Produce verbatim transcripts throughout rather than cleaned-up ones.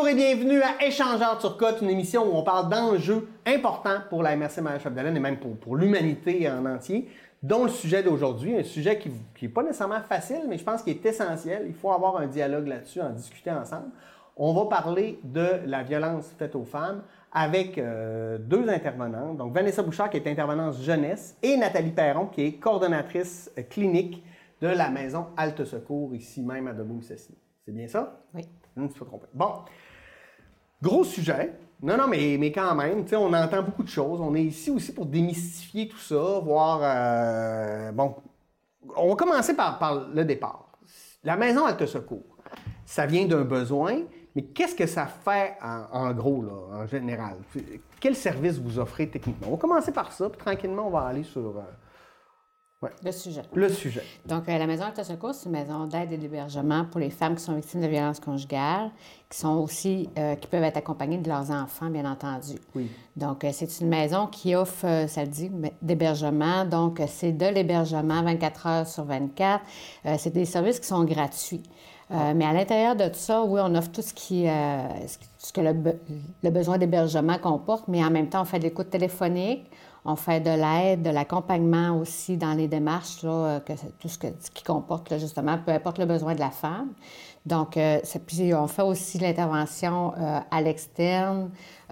Bonjour et bienvenue à Échangeurs Turcotte, une émission où on parle d'enjeux importants pour la M R C Marie-Chapdelaine et même pour, pour l'humanité en entier, dont le sujet d'aujourd'hui, un sujet qui n'est pas nécessairement facile, mais je pense qu'il est essentiel. Il faut avoir un dialogue là-dessus, en discuter ensemble. On va parler de la violence faite aux femmes avec euh, deux intervenantes. Donc, Vanessa Bouchard, qui est intervenante jeunesse, et Nathalie Perron, qui est coordonnatrice clinique de la maison Halte Secours, ici même à Debout-Cessny. C'est bien ça? Oui. Je ne me suis pas trompé. Bon. Gros sujet. Non, non, mais, mais quand même, tu sais, on entend beaucoup de choses. On est ici aussi pour démystifier tout ça, voir... Euh, bon, on va commencer par, par le départ. La maison Halte Secours, ça vient d'un besoin, mais qu'est-ce que ça fait en, en gros, là, en général? Quel service vous offrez techniquement? On va commencer par ça, puis tranquillement, on va aller sur... Euh, Ouais. Le sujet. Le sujet. Donc, euh, la Maison Halte Secours, c'est une maison d'aide et d'hébergement pour les femmes qui sont victimes de violences conjugales, qui sont aussi, euh, qui peuvent être accompagnées de leurs enfants, bien entendu. Oui. Donc, euh, c'est une maison qui offre, euh, ça le dit, d'hébergement. Donc, euh, c'est de l'hébergement vingt-quatre heures sur vingt-quatre. Euh, c'est des services qui sont gratuits. Euh, ah. Mais à l'intérieur de tout ça, oui, on offre tout ce qui, euh, ce que le, be le besoin d'hébergement comporte, mais en même temps, on fait de l'écoute téléphonique. On fait de l'aide, de l'accompagnement aussi dans les démarches, là, que, tout ce, que, ce qui comporte, là, justement, peu importe le besoin de la femme. Donc, euh, puis on fait aussi l'intervention euh, à l'externe.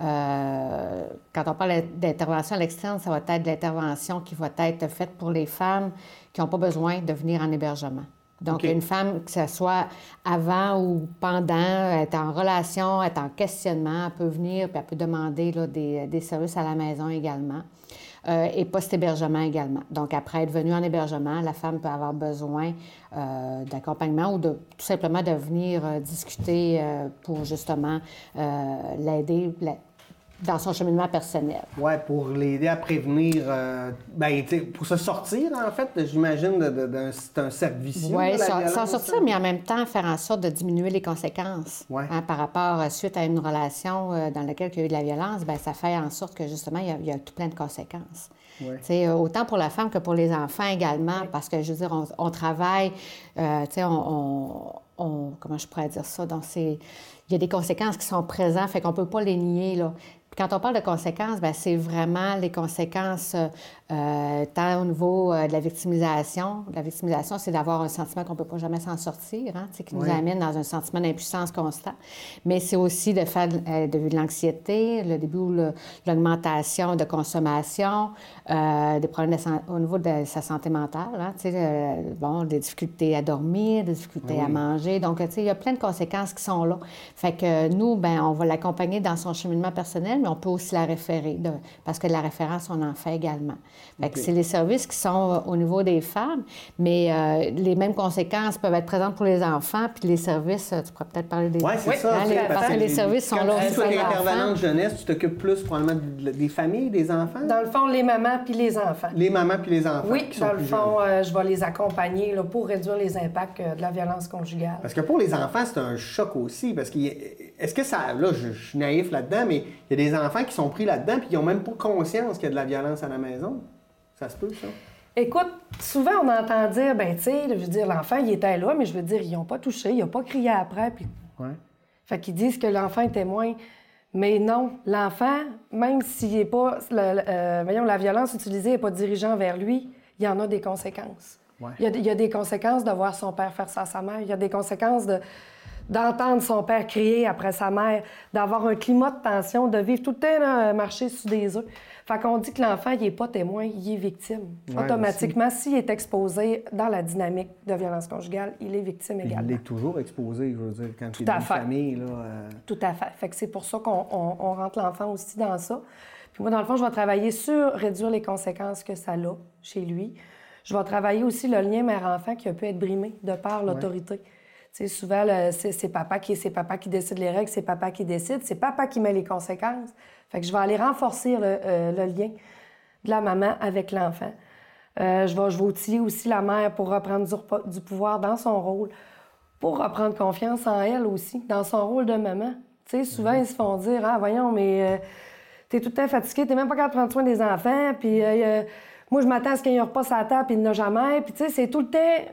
Euh, quand on parle d'intervention à l'externe, ça va être de l'intervention qui va être faite pour les femmes qui n'ont pas besoin de venir en hébergement. Donc, okay. Une femme, que ce soit avant ou pendant, est en relation, est en questionnement, elle peut venir puis elle peut demander là, des, des services à la maison également. Euh, et post-hébergement également. Donc, après être venue en hébergement, la femme peut avoir besoin euh, d'accompagnement ou de, tout simplement de venir euh, discuter euh, pour justement euh, l'aider dans son cheminement personnel. Oui, pour l'aider à prévenir, euh, ben, pour se sortir, en fait, j'imagine, d'un cercle vicieux. Oui, s'en sortir, mais en même temps, faire en sorte de diminuer les conséquences. Ouais. Hein, par rapport, suite à une relation euh, dans laquelle il y a eu de la violence, bien, ça fait en sorte que, justement, il y a, il y a tout plein de conséquences. Ouais. Euh, autant pour la femme que pour les enfants également, parce que, je veux dire, on, on travaille, euh, tu sais, on, on, on... Comment je pourrais dire ça? Donc, c'est... Il y a des conséquences qui sont présentes, fait qu'on ne peut pas les nier, là. Quand on parle de conséquences, bien, c'est vraiment les conséquences euh, tant au niveau euh, de la victimisation. La victimisation, c'est d'avoir un sentiment qu'on ne peut pas jamais s'en sortir, hein, qui nous oui. amène dans un sentiment d'impuissance constant. Mais c'est aussi de faire de, de, de l'anxiété, le début de l'augmentation de consommation, euh, des problèmes de, au niveau de sa santé mentale, hein, euh, bon, des difficultés à dormir, des difficultés oui. à manger. Donc, il y a plein de conséquences qui sont là. Fait que nous, ben, on va l'accompagner dans son cheminement personnel, mais on peut aussi la référer, de, parce que de la référence, on en fait également. Fait okay. que c'est les services qui sont euh, au niveau des femmes, mais euh, les mêmes conséquences peuvent être présentes pour les enfants, puis les services, tu pourrais peut-être parler des... Oui, c'est oui, ça. Hein, les, parce, parce que les, les services sont là aussi pour les enfants. Quand tu es intervenante jeunesse, tu t'occupes plus probablement des familles, des enfants? Dans le fond, les mamans puis les enfants. Les mamans puis les enfants Oui, qui sont dans le plus fond, euh, je vais les accompagner là, pour réduire les impacts euh, de la violence conjugale. Parce que pour les enfants, c'est un choc aussi, parce que est-ce que ça... Là, je, je suis naïf là-dedans, mais il y a des enfants qui sont pris là-dedans puis ils n'ont même pas conscience qu'il y a de la violence à la maison. Ça se peut, ça? Écoute, souvent, on entend dire, ben tu sais, je veux dire, l'enfant, il était là, mais je veux dire, ils n'ont pas touché, il n'a pas crié après, puis... Ouais. Fait qu'ils disent que l'enfant est témoin. Mais non, l'enfant, même s'il n'est pas... Le, euh, voyons, la violence utilisée n'est pas dirigée vers lui, il y en a des conséquences. Ouais. Il, y a, il y a des conséquences de voir son père faire ça à sa mère. Il y a des conséquences de... d'entendre son père crier après sa mère, d'avoir un climat de tension, de vivre tout le temps là, marcher sur des œufs. Fait qu'on dit que l'enfant, il n'est pas témoin, il est victime. Ouais, automatiquement, s'il est exposé dans la dynamique de violence conjugale, il est victime également. Il est toujours exposé, je veux dire, quand il est dans une famille. Là, euh... Tout à fait. Fait que c'est pour ça qu'on on, on rentre l'enfant aussi dans ça. Puis moi, dans le fond, je vais travailler sur réduire les conséquences que ça a chez lui. Je vais travailler aussi le lien mère-enfant qui a pu être brimé de par l'autorité. Ouais. Tu sais, souvent, c'est papa qui, c'est papa qui décide les règles, c'est papa qui décide, c'est papa qui met les conséquences. Fait que je vais aller renforcer le, euh, le lien de la maman avec l'enfant. Euh, je vais, je vais outiller aussi la mère pour reprendre du, du pouvoir dans son rôle, pour reprendre confiance en elle aussi, dans son rôle de maman. Tu sais, souvent, mm-hmm. ils se font dire « Ah, voyons, mais euh, t'es tout le temps fatigué, t'es même pas capable de prendre soin des enfants, puis euh, moi, je m'attends à ce qu'il y ait un repas sur la table, puis il n'y en a jamais. » Puis tu sais, c'est tout le temps...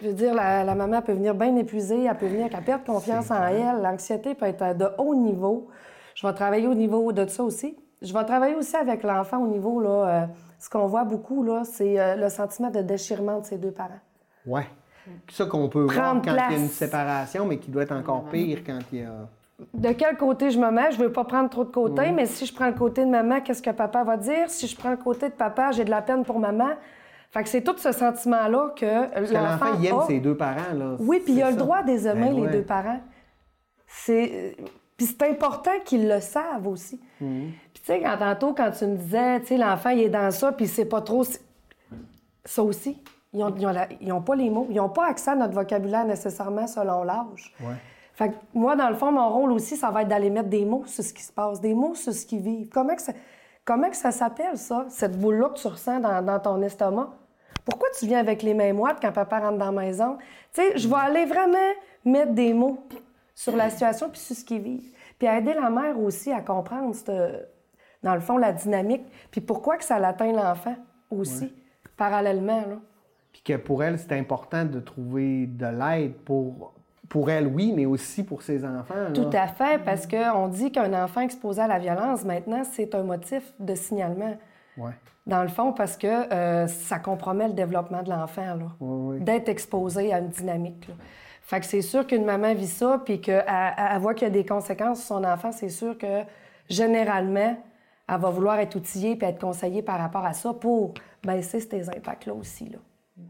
Je veux dire, la, la maman peut venir bien épuisée, elle peut venir qu'elle perde confiance en elle, l'anxiété peut être de haut niveau. Je vais travailler au niveau de ça aussi. Je vais travailler aussi avec l'enfant au niveau, là, euh, ce qu'on voit beaucoup, là, c'est euh, le sentiment de déchirement de ses deux parents. Oui. Ça qu'on peut Prendre voir quand il y a une place. séparation, mais qui doit être encore pire quand il y a... De quel côté je me mets? Je veux pas prendre trop de côté, Mm. mais si je prends le côté de maman, qu'est-ce que papa va dire? Si je prends le côté de papa, j'ai de la peine pour maman. Fait que c'est tout ce sentiment-là que Parce que l'enfant l'enfant, il aime a. ses deux parents, là. Oui, puis il a C'est le ça. droit des aimer, Ben les ouais. deux parents. C'est... Puis c'est important qu'ils le savent aussi. Mm. Puis tu sais, quand tantôt, quand tu me disais, tu sais, l'enfant, il est dans ça, puis c'est pas trop... Ça aussi, ils n'ont ils ont la- ils ont pas les mots. Ils n'ont pas accès à notre vocabulaire nécessairement selon l'âge. Ouais. Fait que moi, dans le fond, mon rôle aussi, ça va être d'aller mettre des mots sur ce qui se passe, des mots sur ce qu'ils vivent. Comment que ça, comment que ça s'appelle, ça, cette boule-là que tu ressens dans, dans ton estomac? Pourquoi tu viens avec les mains moites quand papa rentre dans la maison? Tu sais, je vais aller vraiment mettre des mots sur la situation puis sur ce qu'ils vivent. Puis aider la mère aussi à comprendre, cette, dans le fond, la dynamique. Puis pourquoi que ça l'atteint l'enfant aussi, ouais. parallèlement, là. Puis que pour elle, c'est important de trouver de l'aide pour... Pour elle, oui, mais aussi pour ses enfants. Là. Tout à fait, parce qu'on dit qu'un enfant exposé à la violence, maintenant, c'est un motif de signalement. Ouais. Dans le fond, parce que euh, ça compromet le développement de l'enfant, là, ouais, ouais. d'être exposé à une dynamique. Là. Fait que c'est sûr qu'une maman vit ça, puis qu'elle elle voit qu'il y a des conséquences sur son enfant, c'est sûr que, généralement, elle va vouloir être outillée puis être conseillée par rapport à ça pour baisser ces impacts-là aussi, là.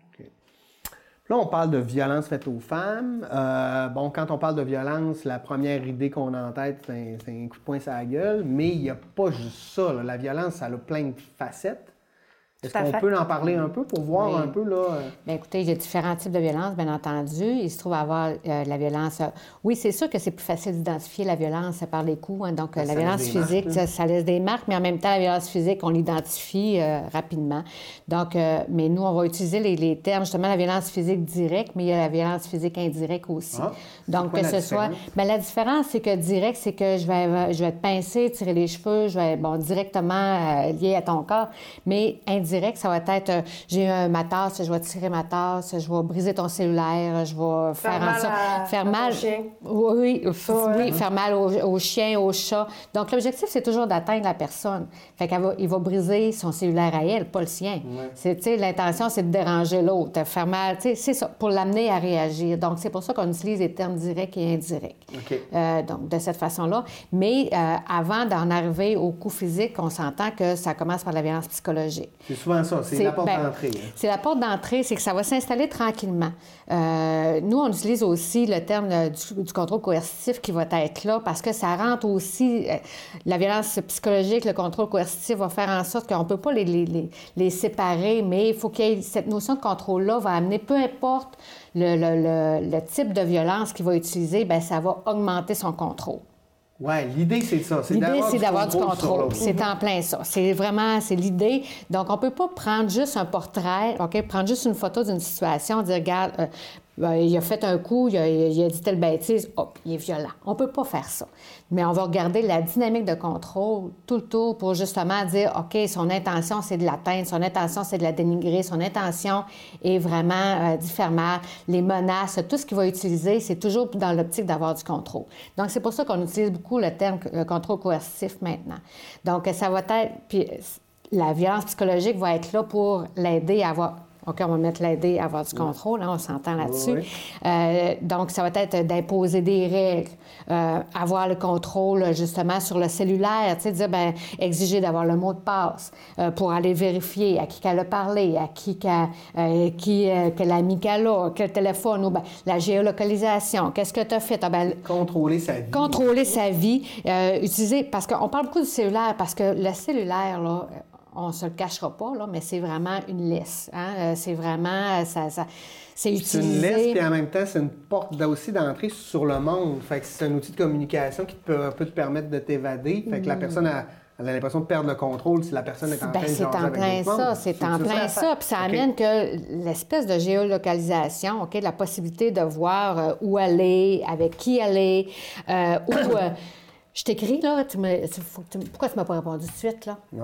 Là, on parle de violence faite aux femmes. Euh, bon, quand on parle de violence, la première idée qu'on a en tête, c'est un, c'est un coup de poing sur la gueule. Mais il n'y a pas juste ça. Là. La violence, ça a plein de facettes. Est-ce qu'on peut en parler un peu pour voir oui. un peu, là? Euh... Bien, écoutez, il y a différents types de violence, bien entendu. Il se trouve avoir euh, la violence... Euh... Oui, c'est sûr que c'est plus facile d'identifier la violence par les coups. Hein. Donc, euh, la violence physique, marques, ça, ça laisse des marques, mais en même temps, la violence physique, on l'identifie euh, rapidement. Donc, euh, mais nous, on va utiliser les, les termes, justement, la violence physique directe, mais il y a la violence physique indirecte aussi. Ah, donc, que ce soit... Bien, la différence, c'est que direct, c'est que je vais, je vais te pincer, tirer les cheveux, je vais, bon, directement euh, lié à ton corps, mais indirect, direct, ça va être, euh, j'ai un, ma tasse, je vais tirer ma tasse, je vais briser ton cellulaire, je vais faire, faire en sorte... À, faire à mal. Chien. Oui, ça, oui hein? faire mal au, au chien, au chat. Donc, l'objectif, c'est toujours d'atteindre la personne. Fait qu'il va, il va briser son cellulaire à elle, pas le sien. Ouais. C'est, tu sais, l'intention, c'est de déranger l'autre, faire mal, tu sais, c'est ça, pour l'amener à réagir. Donc, c'est pour ça qu'on utilise les termes directs et indirects. Okay. Euh, donc, de cette façon-là. Mais euh, avant d'en arriver au coup physique, on s'entend que ça commence par la violence psychologique. C'est souvent ça, c'est, c'est la porte ben, d'entrée. Hein. C'est la porte d'entrée, c'est que ça va s'installer tranquillement. Euh, nous, on utilise aussi le terme euh, du, du contrôle coercitif qui va être là parce que ça rentre aussi... Euh, la violence psychologique, le contrôle coercitif va faire en sorte qu'on ne peut pas les, les, les, les séparer, mais il faut qu'il y ait cette notion de contrôle-là va amener, peu importe le, le, le, le type de violence qu'il va utiliser, bien, ça va augmenter son contrôle. Oui, l'idée, c'est ça. C'est l'idée, d'avoir c'est du d'avoir contrôle. Du contrôle. C'est en plein ça. C'est vraiment, c'est l'idée. Donc, on ne peut pas prendre juste un portrait, OK, prendre juste une photo d'une situation, dire, regarde, euh, euh, il a fait un coup, il a, il a dit telle bêtise, hop, il est violent. On ne peut pas faire ça. Mais on va regarder la dynamique de contrôle tout le tour pour justement dire, OK, son intention, c'est de l'atteindre, son intention, c'est de la dénigrer, son intention est vraiment euh, d'y faire mal, les menaces, tout ce qu'il va utiliser, c'est toujours dans l'optique d'avoir du contrôle. Donc, c'est pour ça qu'on utilise beaucoup le terme le contrôle coercitif maintenant. Donc, ça va être... Puis, la violence psychologique va être là pour l'aider à avoir... OK, on va mettre l'aider à avoir du contrôle, hein, on s'entend là-dessus. Oui. Euh, donc, ça va être d'imposer des règles, euh, avoir le contrôle, justement, sur le cellulaire, tu sais, dire, bien, exiger d'avoir le mot de passe euh, pour aller vérifier à qui qu'elle a parlé, à qui qu'elle, euh, qui, euh, quel ami qu'elle a, quel téléphone, ou bien, la géolocalisation, qu'est-ce que tu as fait? Ah, bien, contrôler sa vie. Contrôler sa vie, euh, utiliser, parce qu'on parle beaucoup du cellulaire, parce que le cellulaire, là, on ne se le cachera pas, là, mais c'est vraiment une laisse. Hein? C'est vraiment... Ça, ça, c'est utilisé... C'est une laisse, puis en même temps, c'est une porte aussi d'entrée sur le monde. Fait que c'est un outil de communication qui peut, peut te permettre de t'évader. Fait que la personne a, elle a l'impression de perdre le contrôle si la personne est en train ben, de jaser avec plein ça, monde. c'est, c'est en plein ça. ça. Puis ça okay. amène que l'espèce de géolocalisation, OK, la possibilité de voir euh, où elle est, avec qui elle est, euh, où... Euh, je t'écris, là, tu me, faut que tu, pourquoi tu ne m'as pas répondu tout de suite, là? Oui.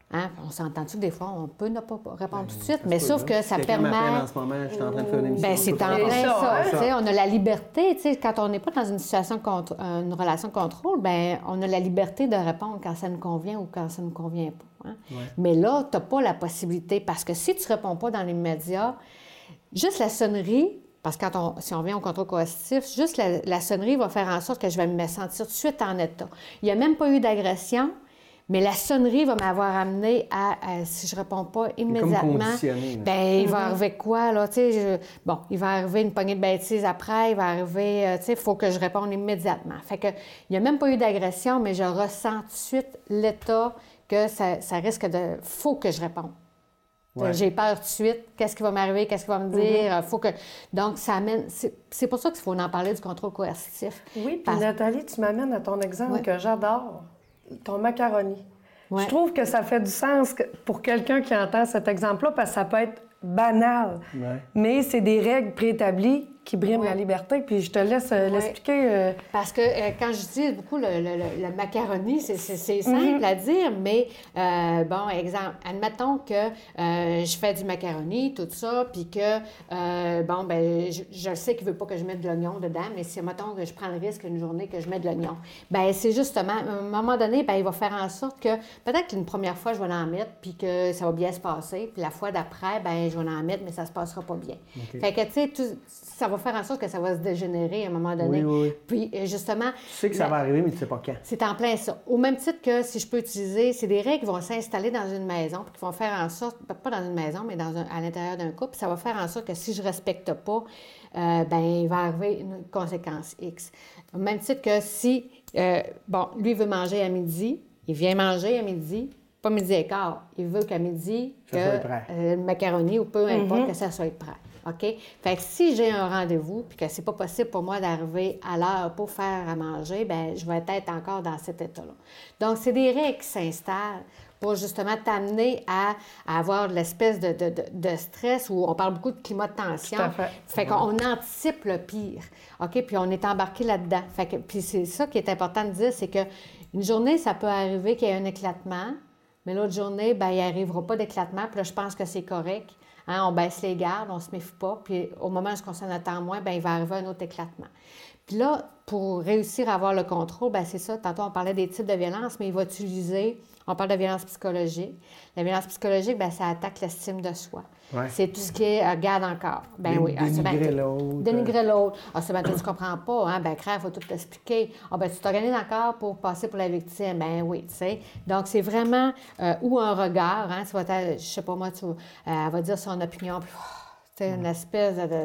Hein? On s'entend-tu que des fois, on peut ne pas répondre Ben, tout de suite, ça se mais peut, sauf là. que Si ça quelqu'un permet... m'appelle en ce moment, je suis en train de faire une émission. Ben, c'est en je peux plein faire ça. ça, hein, hein? tu sais, on a la liberté, tu sais, quand on n'est pas dans une situation de contr- une relation de contrôle, ben on a la liberté de répondre quand ça nous convient ou quand ça ne nous convient pas. Hein? Ouais. Mais là, tu n'as pas la possibilité, parce que si tu ne réponds pas dans l'immédiat, juste la sonnerie, parce que quand on, si on vient au contrôle coercitif, juste la, la sonnerie va faire en sorte que je vais me sentir tout de suite en état. Il n'y a même pas eu d'agression, mais la sonnerie va m'avoir amené à, à si je ne réponds pas immédiatement, comme conditionné, là. bien, il va arriver quoi, là, tu sais, je- bon, il va arriver une poignée de bêtises après, il va arriver, euh, tu sais, il faut que je réponde immédiatement. Fait que, il n'y a même pas eu d'agression, mais je ressens tout de suite l'état que ça, ça risque de... faut que je réponde. Ouais. J'ai peur tout de suite. Qu'est-ce qui va m'arriver? Qu'est-ce qu'il va me dire? Mm-hmm. Faut que... Donc, ça amène... C'est, c'est pour ça qu'il faut en parler du contrôle coercitif. Oui, puis Parce- Nathalie, tu m'amènes à ton exemple Ouais. que j'adore, ton macaroni. Ouais. Je trouve que ça fait du sens que- pour quelqu'un qui entend cet exemple-là, parce que ça peut être banal, Ouais. mais c'est des règles préétablies qui briment Ouais. la liberté. Puis je te laisse euh, Ouais. l'expliquer. euh, Parce que euh, quand je dis beaucoup le, le, le- le macaroni, c'est, c'est, c'est simple à dire, mais euh, bon, exemple, admettons que euh, je fais du macaroni, tout ça, puis que, euh, bon, ben je, je sais qu'il ne veut pas que je mette de l'oignon dedans, mais si, mettons, que je prends le risque une journée que je mette de l'oignon, ben c'est justement, à un moment donné, ben il va faire en sorte que, peut-être qu'une première fois, je vais en mettre, puis que ça va bien se passer, puis la fois d'après, ben je vais en mettre, mais ça se passera pas bien. OK. Fait que, tu sais, tout- ça va faire en sorte que ça va se dégénérer à un moment donné. Oui, oui, oui. Puis, euh, justement... Tu sais que ça la- va arriver, mais tu sais pas quand. C'est en plein ça. Au même titre que si je peux utiliser, c'est des règles qui vont s'installer dans une maison, puis qui vont faire en sorte, pas dans une maison, mais dans un- à l'intérieur d'un couple, ça va faire en sorte que si je ne respecte pas, euh, ben il va arriver une conséquence X. Au même titre que si, euh, bon, lui veut manger à midi, il vient manger à midi, pas midi et quart, il veut qu'à midi, Ça que soit prêt. euh, le macaroni ou peu importe que ça soit prêt. OK? Fait que si j'ai un rendez-vous puis que c'est pas possible pour moi d'arriver à l'heure pour faire à manger, ben je vais être encore dans cet état-là. Donc, c'est des règles qui s'installent pour justement t'amener à, à avoir l'espèce de, de, de, de stress où on parle beaucoup de climat de tension. Tout à fait. Fait qu'on anticipe le pire. OK? Puis on est embarqué là-dedans. Fait que, puis c'est ça qui est important de dire, c'est que une journée, ça peut arriver qu'il y ait un éclatement, mais l'autre journée, ben il n'y arrivera pas d'éclatement. Puis là, je pense que c'est correct. Hein, on baisse les gardes, on se méfie pas, puis au moment où on s'en attend moins, bien, il va arriver un autre éclatement. Puis là, pour réussir à avoir le contrôle, bien, c'est ça, tantôt on parlait des types de violence, mais il va utiliser, on parle de violence psychologique. La violence psychologique, bien, ça attaque l'estime de soi. Ouais. C'est tout ce qui est, euh, regarde encore. Ben Dé- oui. Ah, c'est dénigrer bien- l'autre. Dénigrer l'autre. Ah, c'est bien, toi, tu comprends pas, hein? Ben, crève, il faut tout t'expliquer. Ah, ben, tu t'organises encore pour passer pour la victime. Ben oui, tu sais. Donc, c'est vraiment, euh, ou un regard, hein? Tu vas être, je sais pas moi, tu, euh, elle va dire son opinion, puis, oh, tu sais, une espèce de.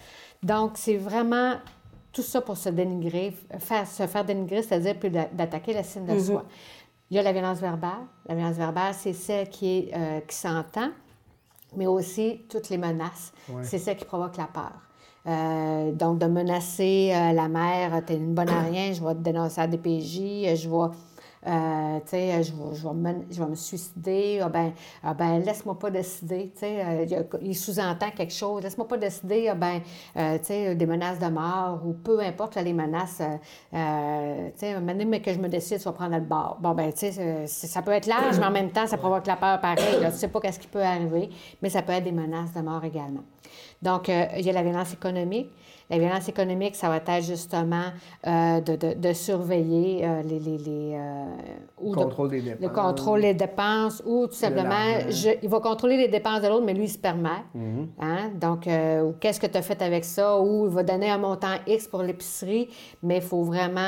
Donc, c'est vraiment tout ça pour se dénigrer, faire, se faire dénigrer, c'est-à-dire puis d'a- d'attaquer l'estime de soi. Il y a la violence verbale. La violence verbale, c'est celle qui, est, euh, qui s'entend, mais aussi toutes les menaces. Ouais. C'est celle qui provoque la peur. Euh, donc, de menacer euh, la mère, t'es une bonne à rien, je vais te dénoncer à la D P J, je vais, euh, tu sais, je vais, je vais me, je vais me suicider, ah ben, ah ben, laisse-moi pas décider, tu sais, euh, il y a- il sous-entend quelque chose, laisse-moi pas décider, ah ben, euh, tu sais, des menaces de mort ou peu importe là, les menaces, euh, euh, tu sais, un moment donné, mais que je me décide, tu vas prendre le bord. Bon, ben, tu sais, c'est- c'est- ça peut être large, mais en même temps, ça provoque la peur pareil, là, tu sais pas qu'est-ce qui peut arriver, mais ça peut être des menaces de mort également. Donc, euh, il y a la violence économique. La violence économique, ça va être justement euh, de, de, de surveiller euh, les... les, les euh, ou de- Contrôle des dépenses. Le contrôle des dépenses ou tout simplement, l'argent. je- il va contrôler les dépenses de l'autre, mais lui, il se permet. Mm-hmm. Hein? Donc, euh, ou qu'est-ce que tu as fait avec ça? Ou il va donner un montant X pour l'épicerie, mais il faut vraiment...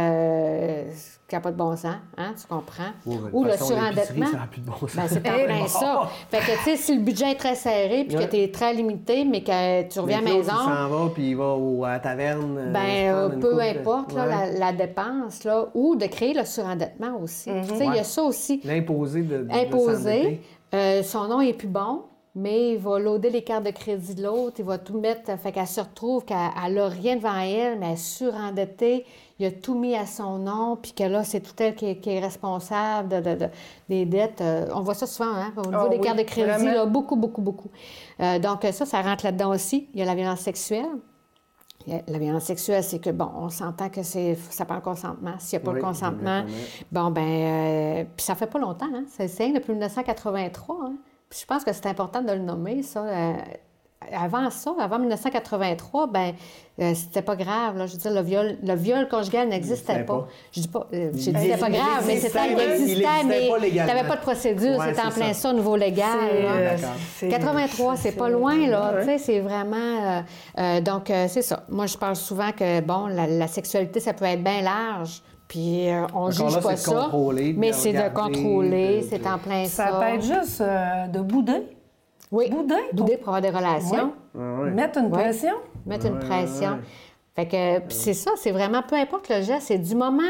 Euh, qui n'a pas de bon sens, hein? Tu comprends? Oui, mais de ou toute le façon, l'épicerie, surendettement. ça n'a plus de bon sens. Ben, c'est en plein ça. Fait que, tu sais, si le budget est très serré, puis Ouais. que tu es très limité, mais que tu reviens à la Mais Claude, maison... il s'en va, puis il va au- à la taverne. euh, se Ben, prendre euh, une peu coupe de- importe là, Ouais. la, la dépense, là, ou de créer le surendettement aussi. Tu sais, il y Ouais. a ça aussi. L'imposer de, de Imposer. s'endetter. Euh, son nom est plus bon, mais il va loader les cartes de crédit de l'autre, il va tout mettre, fait qu'elle se retrouve qu'elle n'a rien devant elle, mais elle est surendettée, il a tout mis à son nom, puis que là, c'est tout elle qui est, qui est responsable de, de- de- des dettes. Euh, on voit ça souvent, hein, au niveau Ah des oui, cartes de crédit, vraiment. là, beaucoup, beaucoup, beaucoup. Euh, donc ça, ça rentre là-dedans aussi. Il y a la violence sexuelle. La violence sexuelle, c'est que, bon, on s'entend que c'est, ça prend le consentement. S'il n'y a pas Oui, le consentement, bon, ben euh, puis ça fait pas longtemps, hein? C'est, c'est depuis dix-neuf cent quatre-vingt-trois, hein? Puis je pense que c'est important de le nommer, ça. Euh, avant ça, avant dix-neuf cent quatre-vingt-trois, ben euh, c'était pas grave, là. Je veux dire, le viol, le viol conjugal n'existait pas. pas. Je dis pas, euh, je dis c'était pas grave, mais c'était, il existait, mais il n'y avait pas de procédure. Ouais, c'était en plein ça, ça au niveau légal. C'est, euh, quatre-vingt-trois, c'est, c'est pas loin, là. Tu sais, c'est vraiment... Euh, euh, donc, euh, c'est ça. Moi, je pense souvent que, bon, la, la sexualité, ça peut être bien large. Puis euh, on ne juge là, pas ça, mais c'est de contrôler, de, c'est en plein ça. Ça peut être juste euh, de bouder. Oui, bouder, bouder pour avoir des relations. Oui. Oui. Mettre une oui. pression. Mettre une pression. Fait que oui. c'est ça, c'est vraiment, peu importe le geste, c'est du moment...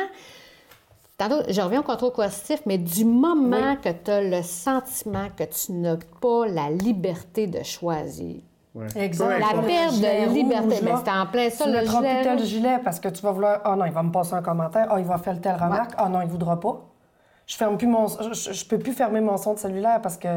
Tantôt, je reviens au contrôle coercitif, mais du moment oui. que tu as le sentiment que tu n'as pas la liberté de choisir. Oui. Exact. La perte de liberté. Mais c'est en plein ça, tu le gilet. Tu ne mettras plus tel gilet parce que tu vas vouloir... « Ah oh non, il va me passer un commentaire. Ah, oh, il va faire telle remarque. Ah ouais. oh, non, il ne voudra pas. » Je ferme plus mon... Je, je peux plus fermer mon son de cellulaire parce que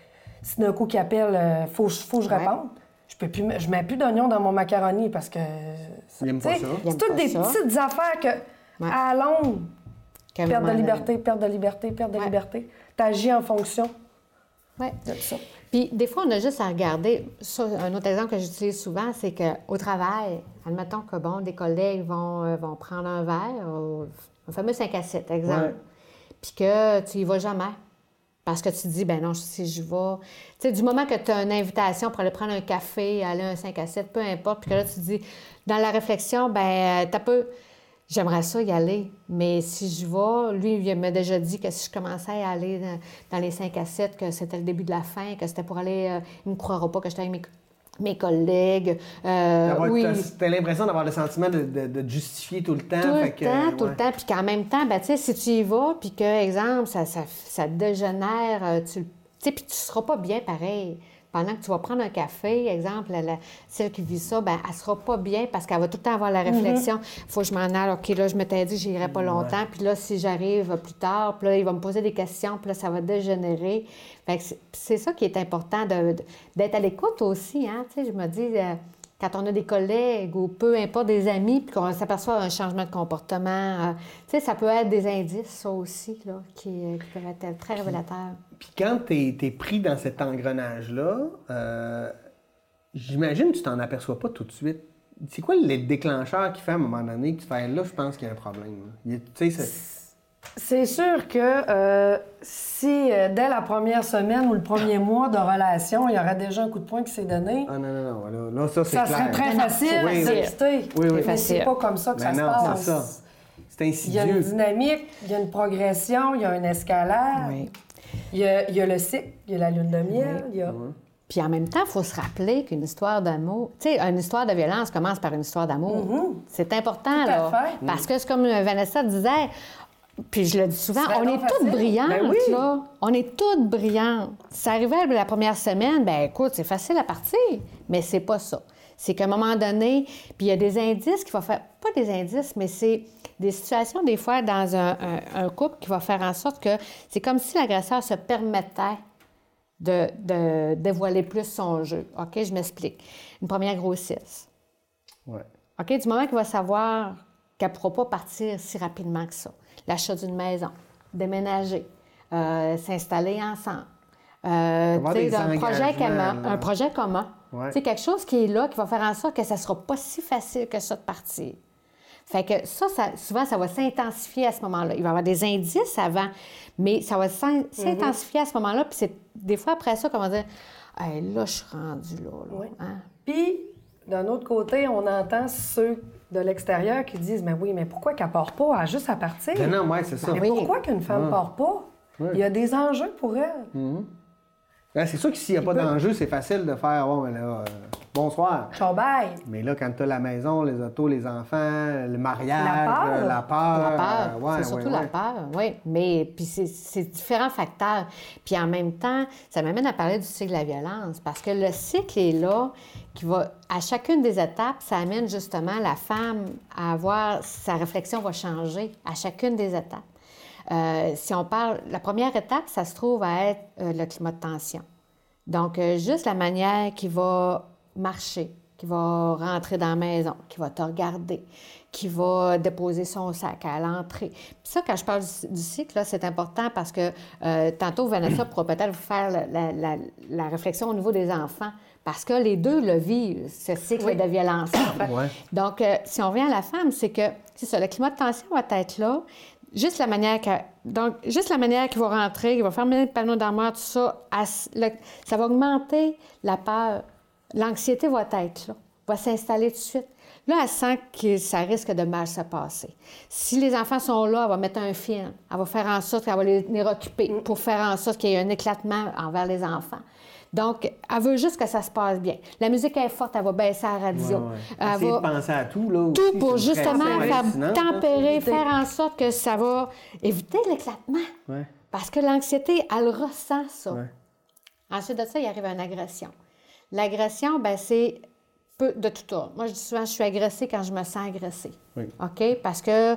si d'un coup qu'il appelle, il euh, faut, faut que je réponde. Ouais. Je peux plus... Je mets plus d'oignons dans mon macaroni parce que... Il n'aime pas ça. C'est toutes des ça. petites affaires que, ouais. à longue, perte de liberté, perte de liberté, perte de ouais. liberté. Tu agis en fonction ouais. de ça. Puis, des fois, on a juste à regarder. Ça, un autre exemple que j'utilise souvent, c'est qu'au travail, admettons que, bon, des collègues vont, euh, vont prendre un verre, euh, un fameux cinq à sept, exemple, ouais. puis que tu y vas jamais. Parce que tu te dis, ben non, si je vais... Tu sais, du moment que tu as une invitation pour aller prendre un café, aller à un cinq à sept, peu importe, puis que là, tu te dis, dans la réflexion, ben t'as peu... J'aimerais ça y aller, mais si je vais, lui, il m'a déjà dit que si je commençais à aller dans, dans les cinq à sept, que c'était le début de la fin, que c'était pour aller... Euh, il ne me croira pas que j'étais avec mes, mes collègues. Euh, oui. T'as l'impression d'avoir le sentiment de, de, de justifier tout le temps. Tout fait le que, temps, ouais. tout le temps. Puis qu'en même temps, ben, tu sais, si tu y vas, puis que, exemple, ça, ça, ça dégénère, euh, tu sais, puis tu ne seras pas bien pareil. Pendant que tu vas prendre un café, exemple, la, la, celle qui vit ça, bien, elle ne sera pas bien parce qu'elle va tout le temps avoir la réflexion. Il mm-hmm. faut que je m'en aille. OK, là, je m'étais dit que je n'irai pas longtemps. Ouais. Puis là, si j'arrive plus tard, puis là, il va me poser des questions, puis là, ça va dégénérer. Fait que c'est, c'est ça qui est important, de, de, d'être à l'écoute aussi. Hein? Tu sais, je me dis, euh, quand on a des collègues ou peu importe des amis, puis qu'on s'aperçoit un changement de comportement, euh, tu sais, ça peut être des indices, ça aussi, là, qui, qui peuvent être très révélateurs. Puis quand tu es pris dans cet engrenage-là, euh, j'imagine que tu t'en aperçois pas tout de suite. C'est quoi les déclencheurs qui fait à un moment donné que tu fais là, je pense qu'il y a un problème? Tu sais, c'est... c'est sûr que euh, si euh, dès la première semaine ou le premier mois de relation, il y aurait déjà un coup de poing qui s'est donné. Ah non, non, non. Là, là ça, c'est ça clair. serait très non, facile oui, de oui. quitter. Oui, oui. Mais c'est pas comme ça que ben ça non, se passe. C'est ça. C'est insidieux. Il y a une dynamique, il y a une progression, il y a une escalade. Oui. Il y, a, il y a le cycle, il y a la lune de miel, oui. il y a... Oui. Puis en même temps, il faut se rappeler qu'une histoire d'amour... Tu sais, une histoire de violence commence par une histoire d'amour. Mm-hmm. C'est important, tout là. À fait. Parce que c'est comme Vanessa disait, puis je le dis souvent, on est toutes brillantes, ben oui. là. On est toutes brillantes. Ça arrivait la première semaine, bien écoute, c'est facile à partir, mais c'est pas ça. C'est qu'à un moment donné, puis il y a des indices qui vont faire... Pas des indices, mais c'est des situations, des fois, dans un, un, un couple qui va faire en sorte que c'est comme si l'agresseur se permettait de, de dévoiler plus son jeu. OK, je m'explique. Une première grossesse. Ouais. OK, du moment qu'il va savoir qu'elle ne pourra pas partir si rapidement que ça. L'achat d'une maison, déménager, euh, s'installer ensemble. Euh, un, projet commun, un projet commun. Ouais. Quelque chose qui est là, qui va faire en sorte que ça ne sera pas si facile que ça de partir. Fait que ça, ça, souvent, ça va s'intensifier à ce moment-là. Il va y avoir des indices avant, mais ça va s'intensifier mm-hmm. à ce moment-là. Puis c'est des fois après ça qu'on va dire hey, « là, je suis rendue là. là. Oui. Hein? » Puis, d'un autre côté, on entend ceux de l'extérieur qui disent « mais oui, mais pourquoi qu'elle ne part pas? Elle a juste à partir. » Ben non, oui, c'est ça. Mais oui. pourquoi qu'une femme ne ouais. part pas? Oui. Il y a des enjeux pour elle. Mm-hmm. Ben, c'est sûr que s'il n'y a pas peut... d'enjeu, c'est facile de faire bon, ben là, euh, bonsoir. Ciao, bye. Mais là, quand tu as la maison, les autos, les enfants, le mariage, la peur, euh, la peur. La peur, euh, ouais, c'est surtout ouais, la ouais. peur, oui. Mais puis c'est, c'est différents facteurs. Puis en même temps, ça m'amène à parler du cycle de la violence parce que le cycle est là, qui va, à chacune des étapes, ça amène justement la femme à avoir, sa réflexion va changer à chacune des étapes. Euh, si on parle, la première étape, ça se trouve à être euh, le climat de tension. Donc, euh, juste la manière qui va marcher, qui va rentrer dans la maison, qui va te regarder, qui va déposer son sac à l'entrée. Puis ça, quand je parle du, du cycle, là, c'est important parce que euh, tantôt, Vanessa pourra peut-être vous faire la, la, la, la réflexion au niveau des enfants. Parce que les deux le vivent, ce cycle oui. de violence. Ouais. Donc, euh, si on revient à la femme, c'est que, c'est ça, le climat de tension va être là. Juste la manière que, donc, juste la manière qu'il va rentrer, qu'il va fermer le panneau d'armoire, tout ça, à, le, ça va augmenter la peur. L'anxiété va être là, va s'installer tout de suite. Là, elle sent que ça risque de mal se passer. Si les enfants sont là, elle va mettre un film. Elle va faire en sorte qu'elle va les, les recupérer pour faire en sorte qu'il y ait un éclatement envers les enfants. Donc, elle veut juste que ça se passe bien. La musique est forte, elle va baisser la radio. Ouais, ouais. Elle Essayer va... de penser à tout, là, aussi. Tout pour justement faire tempérer, hein? faire en sorte que ça va éviter l'éclatement. Ouais. Parce que l'anxiété, elle ressent ça. Ouais. Ensuite de ça, il arrive une agression. L'agression, bien, c'est peu de tout ordre. Moi, je dis souvent, je suis agressée quand je me sens agressée. Oui. OK? Parce que...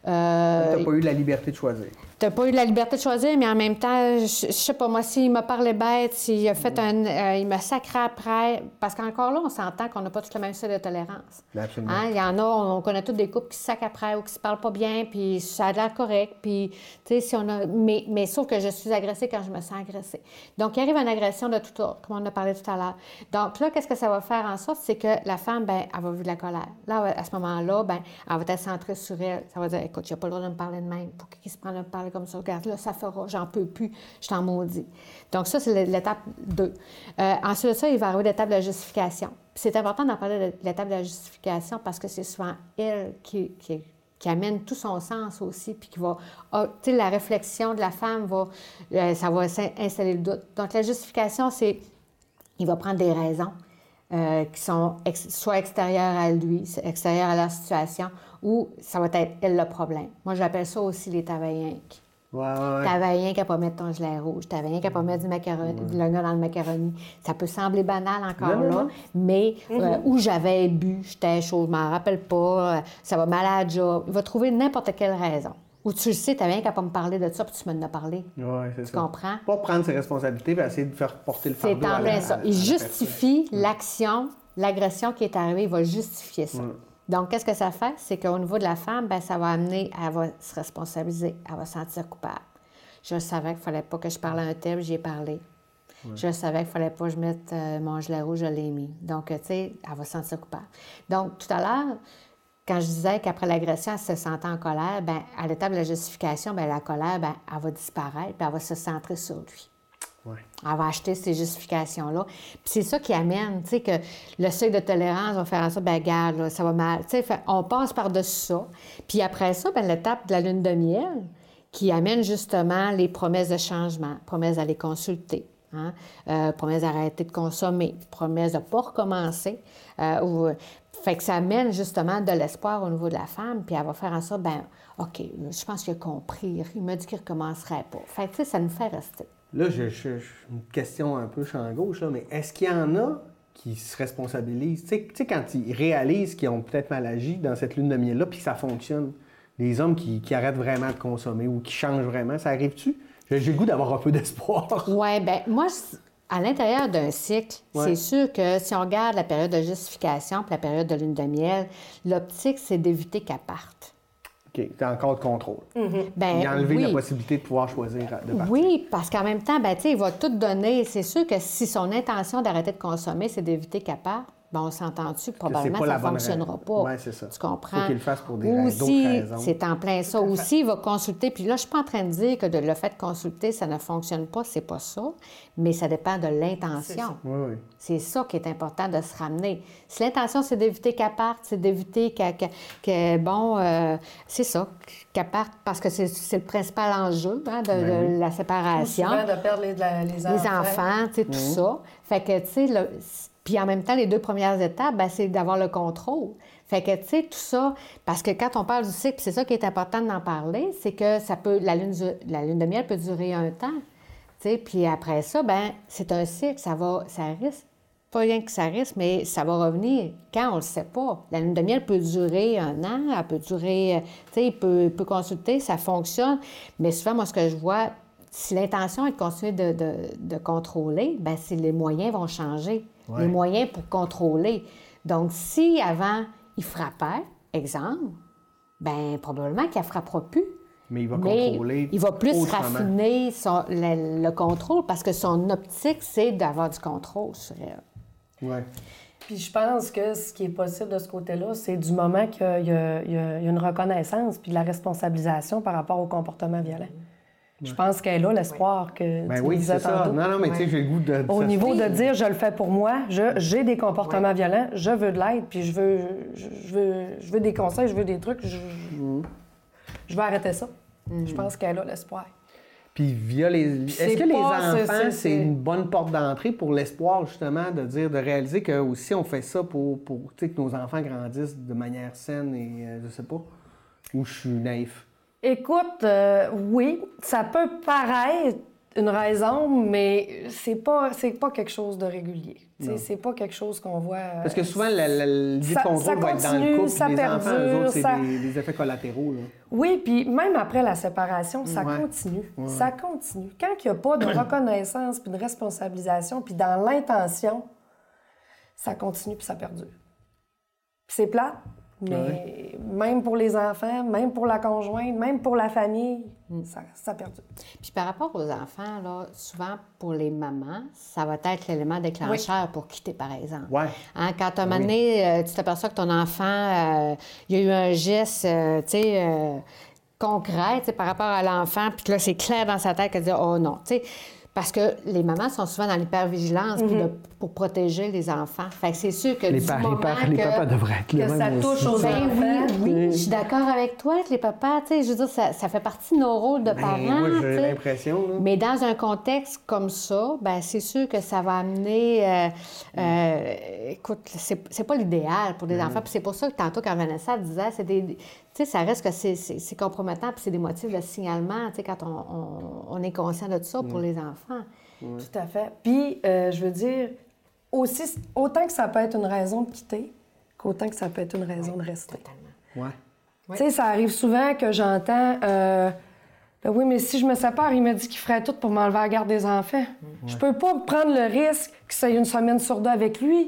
Euh, tu n'as pas eu la liberté de choisir. Tu n'as pas eu la liberté de choisir, mais en même temps, je, je sais pas, moi, s'il m'a parlé bête, s'il a fait un... Euh, il m'a sacré après... Parce qu'encore là, on s'entend qu'on n'a pas tous le même seuil de tolérance. Absolument. Hein? Il y en a, on connaît tous des couples qui se sacrent après ou qui se parlent pas bien, puis ça a l'air correct, puis, tu sais, si on a... Mais, mais sauf que je suis agressée quand je me sens agressée. Donc, il arrive une agression de tout ordre, comme on en a parlé tout à l'heure. Donc là, qu'est-ce que ça va faire en sorte? C'est que la femme, bien, elle va vivre de la colère. Là, à ce moment-là, bien, elle va être centrée sur elle. Ça va dire, écoute, j'ai pas le droit de me parler de même. Pour qui se prend de me parler comme ça? Regarde, là, ça fera, j'en peux plus, je t'en maudis. Donc ça, c'est l'étape deux. Euh, ensuite de ça, il va arriver l'étape de la justification. Puis c'est important d'en parler de l'étape de la justification parce que c'est souvent elle qui, qui, qui amène tout son sens aussi, puis qui va... Oh, tu sais, la réflexion de la femme va... Euh, ça va installer le doute. Donc la justification, c'est... Il va prendre des raisons euh, qui sont ex- soit extérieures à lui, extérieures à la situation, ou ça va être elle le problème. Moi, j'appelle ça aussi les travailleurs. Ouais, ouais, ouais. T'avais rien qu'à pas mettre ton gilet rouge, t'avais rien qu'à pas mettre du macaroni, ouais. de l'oignon dans le macaroni. Ça peut sembler banal encore non, là, non. mais mm-hmm. euh, où j'avais bu, j'étais chaud, je m'en rappelle pas, euh, ça va mal à la job. Il va trouver n'importe quelle raison. Ou tu le sais, t'avais rien qu'à pas me parler de ça, puis tu m'en as parlé. Oui, c'est tu ça. comprends? Pas prendre ses responsabilités, et essayer de faire porter le fardeau. C'est en plein ça. Il justifie mm. l'action, l'agression qui est arrivée, il va justifier ça. Mm. Donc, qu'est-ce que ça fait? C'est qu'au niveau de la femme, bien, ça va amener, elle va se responsabiliser, elle va se sentir coupable. Je savais qu'il ne fallait pas que je parle à un tel, j'y ai parlé. Ouais. Je savais qu'il ne fallait pas que je mette euh, mon gilet rouge, je l'ai mis. Donc, tu sais, elle va se sentir coupable. Donc, tout à l'heure, quand je disais qu'après l'agression, elle se sentait en colère, bien, à l'étape de la justification, bien, la colère, bien, elle va disparaître, puis elle va se centrer sur lui. Ouais. Elle va acheter ces justifications-là. Puis c'est ça qui amène, tu sais, que le seuil de tolérance va faire en sorte, bien, regarde, là, ça va mal. Tu sais, on passe par-dessus ça. Puis après ça, bien, l'étape de la lune de miel, qui amène justement les promesses de changement, promesses d'aller consulter, hein? euh, promesses d'arrêter de consommer, promesses de ne pas recommencer. Euh, ou, fait que ça amène justement de l'espoir au niveau de la femme, puis elle va faire en sorte, bien, OK, je pense qu'il a compris, il m'a dit qu'il ne recommencerait pas. Fait que, tu sais, ça nous fait rester. Là, je, je, je, une question un peu champ gauche, là, mais est-ce qu'il y en a qui se responsabilisent? Tu sais, tu sais, quand ils réalisent qu'ils ont peut-être mal agi dans cette lune de miel-là, puis que ça fonctionne, les hommes qui, qui arrêtent vraiment de consommer ou qui changent vraiment, ça arrive-tu? J'ai, j'ai le goût d'avoir un peu d'espoir. Oui, bien, moi, à l'intérieur d'un cycle, ouais. c'est sûr que si on regarde la période de justification puis la période de lune de miel, l'optique, c'est d'éviter qu'elle parte. OK. Tu as encore de contrôle. Mm-hmm. Ben, il a enlevé oui. la possibilité de pouvoir choisir de partir. Oui, parce qu'en même temps, ben, il va tout donner. C'est sûr que si son intention d'arrêter de consommer, c'est d'éviter qu'elle parte, ben, on s'entend-tu, probablement ça ne fonctionnera pas. Oui, c'est ça. Tu comprends? Il faut qu'il le fasse pour des Aussi, d'autres raisons. C'est en plein ça. Aussi, il va consulter. Puis là, je ne suis pas en train de dire que de le fait de consulter, ça ne fonctionne pas. C'est pas ça. Mais ça dépend de l'intention. Oui, oui. C'est ça qui est important de se ramener. Si l'intention, c'est d'éviter qu'elle parte, c'est d'éviter qu'elle... qu'elle, qu'elle bon, euh, c'est ça, qu'elle parte, parce que c'est, c'est le principal enjeu hein, de, oui. de la séparation. Souvent de perdre les, les enfants. Les enfants, tu sais, tout mmh. ça. Fait que, tu sais, le... Puis en même temps, les deux premières étapes, bien, c'est d'avoir le contrôle. Fait que, tu sais, tout ça, parce que quand on parle du cycle, c'est ça qui est important d'en parler, c'est que ça peut, la lune, la lune de miel peut durer un temps, tu sais, puis après ça, bien, c'est un cycle, ça va, ça risque, pas rien que ça risque, mais ça va revenir quand on ne le sait pas. La lune de miel peut durer un an, elle peut durer, tu sais, il peut, il peut consulter, ça fonctionne, mais souvent, moi, ce que je vois, si l'intention est de continuer de, de, de contrôler, bien, les moyens vont changer. Ouais. Les moyens pour contrôler. Donc, si avant, il frappait, exemple, bien, probablement qu'il ne frappera plus. Mais il va Mais contrôler. il va plus autrement. raffiner son- le, le contrôle parce que son optique, c'est d'avoir du contrôle sur elle. Ouais. Puis je pense que ce qui est possible de ce côté-là, c'est du moment qu'il y a, il y a- il y a une reconnaissance puis de la responsabilisation par rapport au comportement violent. Je pense qu'elle a l'espoir que Ben tu oui, disais c'est ça. tantôt. Non, non, mais tu sais, j'ai le goût de. Au ça- niveau de dire, je le fais pour moi, je- j'ai des comportements violents, je veux de l'aide, puis je veux, je, je veux, je veux des conseils, je veux des trucs, je, je veux arrêter ça. Je pense qu'elle a l'espoir. Puis via les. c'est Est-ce que les pas- c'est- enfants, c'est- c'est une bonne porte d'entrée pour l'espoir, justement, de dire, de réaliser que aussi on fait ça pour, pour tu sais, que nos enfants grandissent de manière saine et euh, je sais pas. Ou je suis naïf. Écoute, euh, oui, ça peut paraître une raison, mais c'est pas, c'est pas quelque chose de régulier. Tu sais, c'est pas quelque chose qu'on voit. euh, Parce que souvent, la- la- l'idée de ça- contrôle ça va être dans continue, le couple, ça puis les enfants, eux perdure, autres, c'est ça- des, des effets collatéraux. Là. Oui, puis même après la séparation, ça Ouais. continue. Ça continue. Quand il n'y a pas de reconnaissance puis de responsabilisation, puis dans l'intention, ça continue puis ça perdure. Puis c'est plate, mais même pour les enfants, même pour la conjointe, même pour la famille, ça, ça perdure. Puis par rapport aux enfants, là, souvent pour les mamans, ça va être l'élément déclencheur pour quitter, par exemple. Ouais. Hein, quand à un moment donné, euh, tu t'aperçois que ton enfant, euh, il y a eu un geste, euh, tu sais, euh, concret, tu sais, par rapport à l'enfant, puis que là, c'est clair dans sa tête qu'elle dit « Oh non », tu sais. Parce que les mamans sont souvent dans l'hypervigilance puis de- pour protéger les enfants. Fait que c'est sûr que Les, du pa- les, moment pa- que... les papas devraient être Que les ça mêmes touche aussi. aux Ben enfants. oui, oui, je suis d'accord avec toi que les papas, tu sais, je veux dire, ça, ça fait partie de nos rôles de Ben, parents. moi, tu j'ai sais. l'impression. là. Mais dans un contexte comme ça, ben c'est sûr que ça va amener... euh, euh, écoute, c'est c'est pas l'idéal pour des enfants. Puis c'est pour ça que tantôt, quand Vanessa disait, c'est des... Tu sais, ça reste que c'est- c'est c'est compromettant, puis c'est des motifs de signalement, tu sais, quand on, on- on est conscient de ça pour les enfants. Tout à fait. Puis, euh, je veux dire, aussi, autant que ça peut être une raison de quitter, qu'autant que ça peut être une raison de rester. Totalement. Ouais. Tu sais, ça arrive souvent que j'entends euh, ben oui, mais si je me sépare, il m'a dit qu'il ferait tout pour m'enlever à la garde des enfants. Je peux pas prendre le risque que ça ait une semaine sur deux avec lui.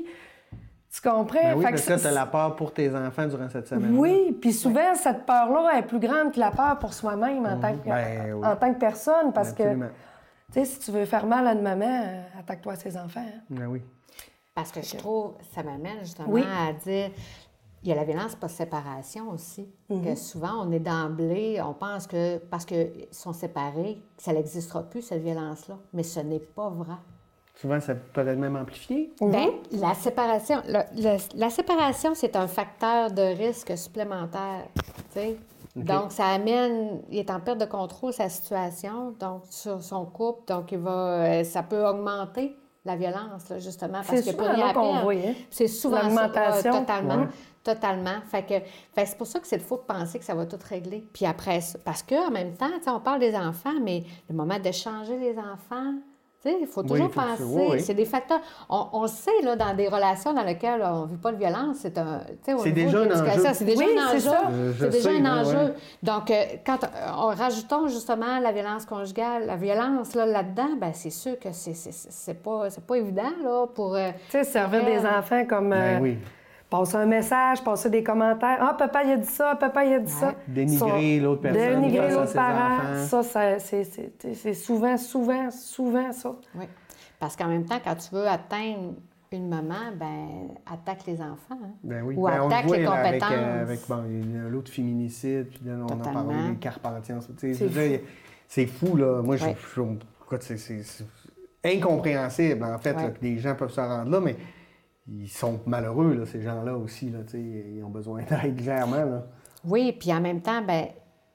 Tu comprends? Ben oui, Fait parce que que ça- tu as la peur pour tes enfants durant cette semaine. Oui, puis souvent, cette peur-là est plus grande que la peur pour soi-même en, tant que, Ben oui. en tant que personne, parce Absolument. que, tu sais, si tu veux faire mal à une maman, euh, attaque-toi à ses enfants. hein. Ben oui. Parce que je trouve, ça m'amène justement Oui. à dire, il y a la violence post-séparation aussi. Mhm. Que souvent, on est d'emblée, on pense que parce qu'ils sont séparés, que ça n'existera plus, cette violence-là. Mais ce n'est pas vrai. Souvent, ça peut être même amplifié. Bien, la séparation, le- le- la séparation, c'est un facteur de risque supplémentaire. Tu sais. Donc, ça amène, il est en perte de contrôle sa situation, donc sur son couple, donc il va, euh, ça peut augmenter la violence, là, justement, parce C'est qu'il n'y a souvent plus rien là à qu'on perdre. voit, hein? C'est souvent ça, L'augmentation. euh, totalement, Ouais. totalement. Fait que, fait que c'est pour ça que c'est faux de penser que ça va tout régler. Puis après ça, parce qu'en même temps, tu sais, on parle des enfants, mais le moment d'échanger les enfants, tu sais, il faut toujours il faut que penser. tu- oui, oui. C'est des facteurs. On, on le sait, là, dans des relations dans lesquelles on ne vit pas de violence, c'est un. tu sais, au C'est niveau déjà de un l'éducation, enjeu. C'est déjà Oui, un c'est enjeu. ça. Euh, je C'est déjà sais, un moi, enjeu. ouais. Donc, euh, quand on, on rajoutons justement la violence conjugale, la violence là, là-dedans, ben c'est sûr que c'est, c'est, c'est c'est pas, c'est pas évident là, pour. euh, Tu sais, servir des Ouais. enfants comme euh, Ben oui. passer un message, passer des commentaires. Ah, papa, il a dit ça, papa, il a dit ça. Dénigrer Ça- l'autre personne Dénigrer face à l'autre ses parent. enfants. Ça, ça, c'est, c'est, c'est souvent, souvent, souvent ça. Oui. Parce qu'en même temps, quand tu veux atteindre une maman, ben attaque les enfants. hein. Ben oui. Ou Ben, on le attaque voit, les là, avec, compétences. euh, avec bon, il y a l'autre féminicide, puis là, on en Totalement. parlait, les Carpentiers. Tu sais, je C'est veux dire, c'est fou, là. Moi, je, Ouais. je- écoute, c'est, c'est- c'est incompréhensible, en fait, là, Ouais. que des gens peuvent se rendre là, mais ils sont malheureux, là, ces gens-là aussi, là, tu sais, ils ont besoin d'aide, clairement, là. Oui, puis en même temps, ben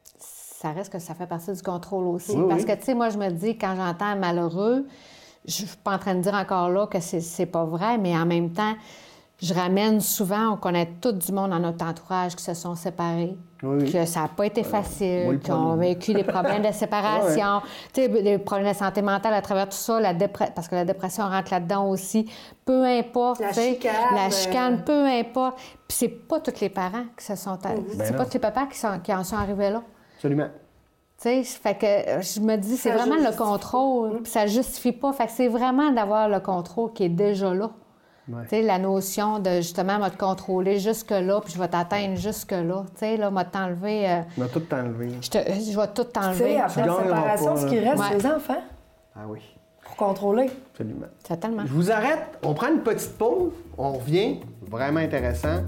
ça reste que ça fait partie du contrôle aussi. Oui, Parce oui. que, tu sais, moi, je me dis, quand j'entends malheureux, je suis pas en train de dire encore là que c'est, c'est pas vrai, mais en même temps, je ramène souvent, on connaît tout du monde dans notre entourage qui se sont séparés, Oui, oui. que ça n'a pas été facile, moi, le qui ont premier. vécu des problèmes de séparation, tu sais, des problèmes de santé mentale à travers tout ça, la dépre- parce que la dépression rentre là-dedans aussi. Peu importe, La tu sais, chicane, la euh, chicane, peu importe. Puis c'est pas tous les parents qui se sont... Ben c'est non. pas tous les papas qui, sont- qui en sont arrivés là. Absolument. Tu sais, fait que euh, je me dis, c'est Ça vraiment le justifie contrôle, puis ça justifie pas. Fait que c'est vraiment d'avoir le contrôle qui est déjà là. Ouais. Tu sais, la notion de, justement, m'a te contrôler jusque-là, puis je vais t'atteindre jusque-là. Tu sais, là, m'a t'enlever... Euh, On va tout t'enlever. je, te, je vais tout Tu t'enlever. sais, après Tu la gagneras séparation, pas, ce qui là. reste, Ouais. c'est les enfants Ah oui, pour contrôler. absolument. Totalement. Je vous arrête, on prend une petite pause, on revient, vraiment intéressant.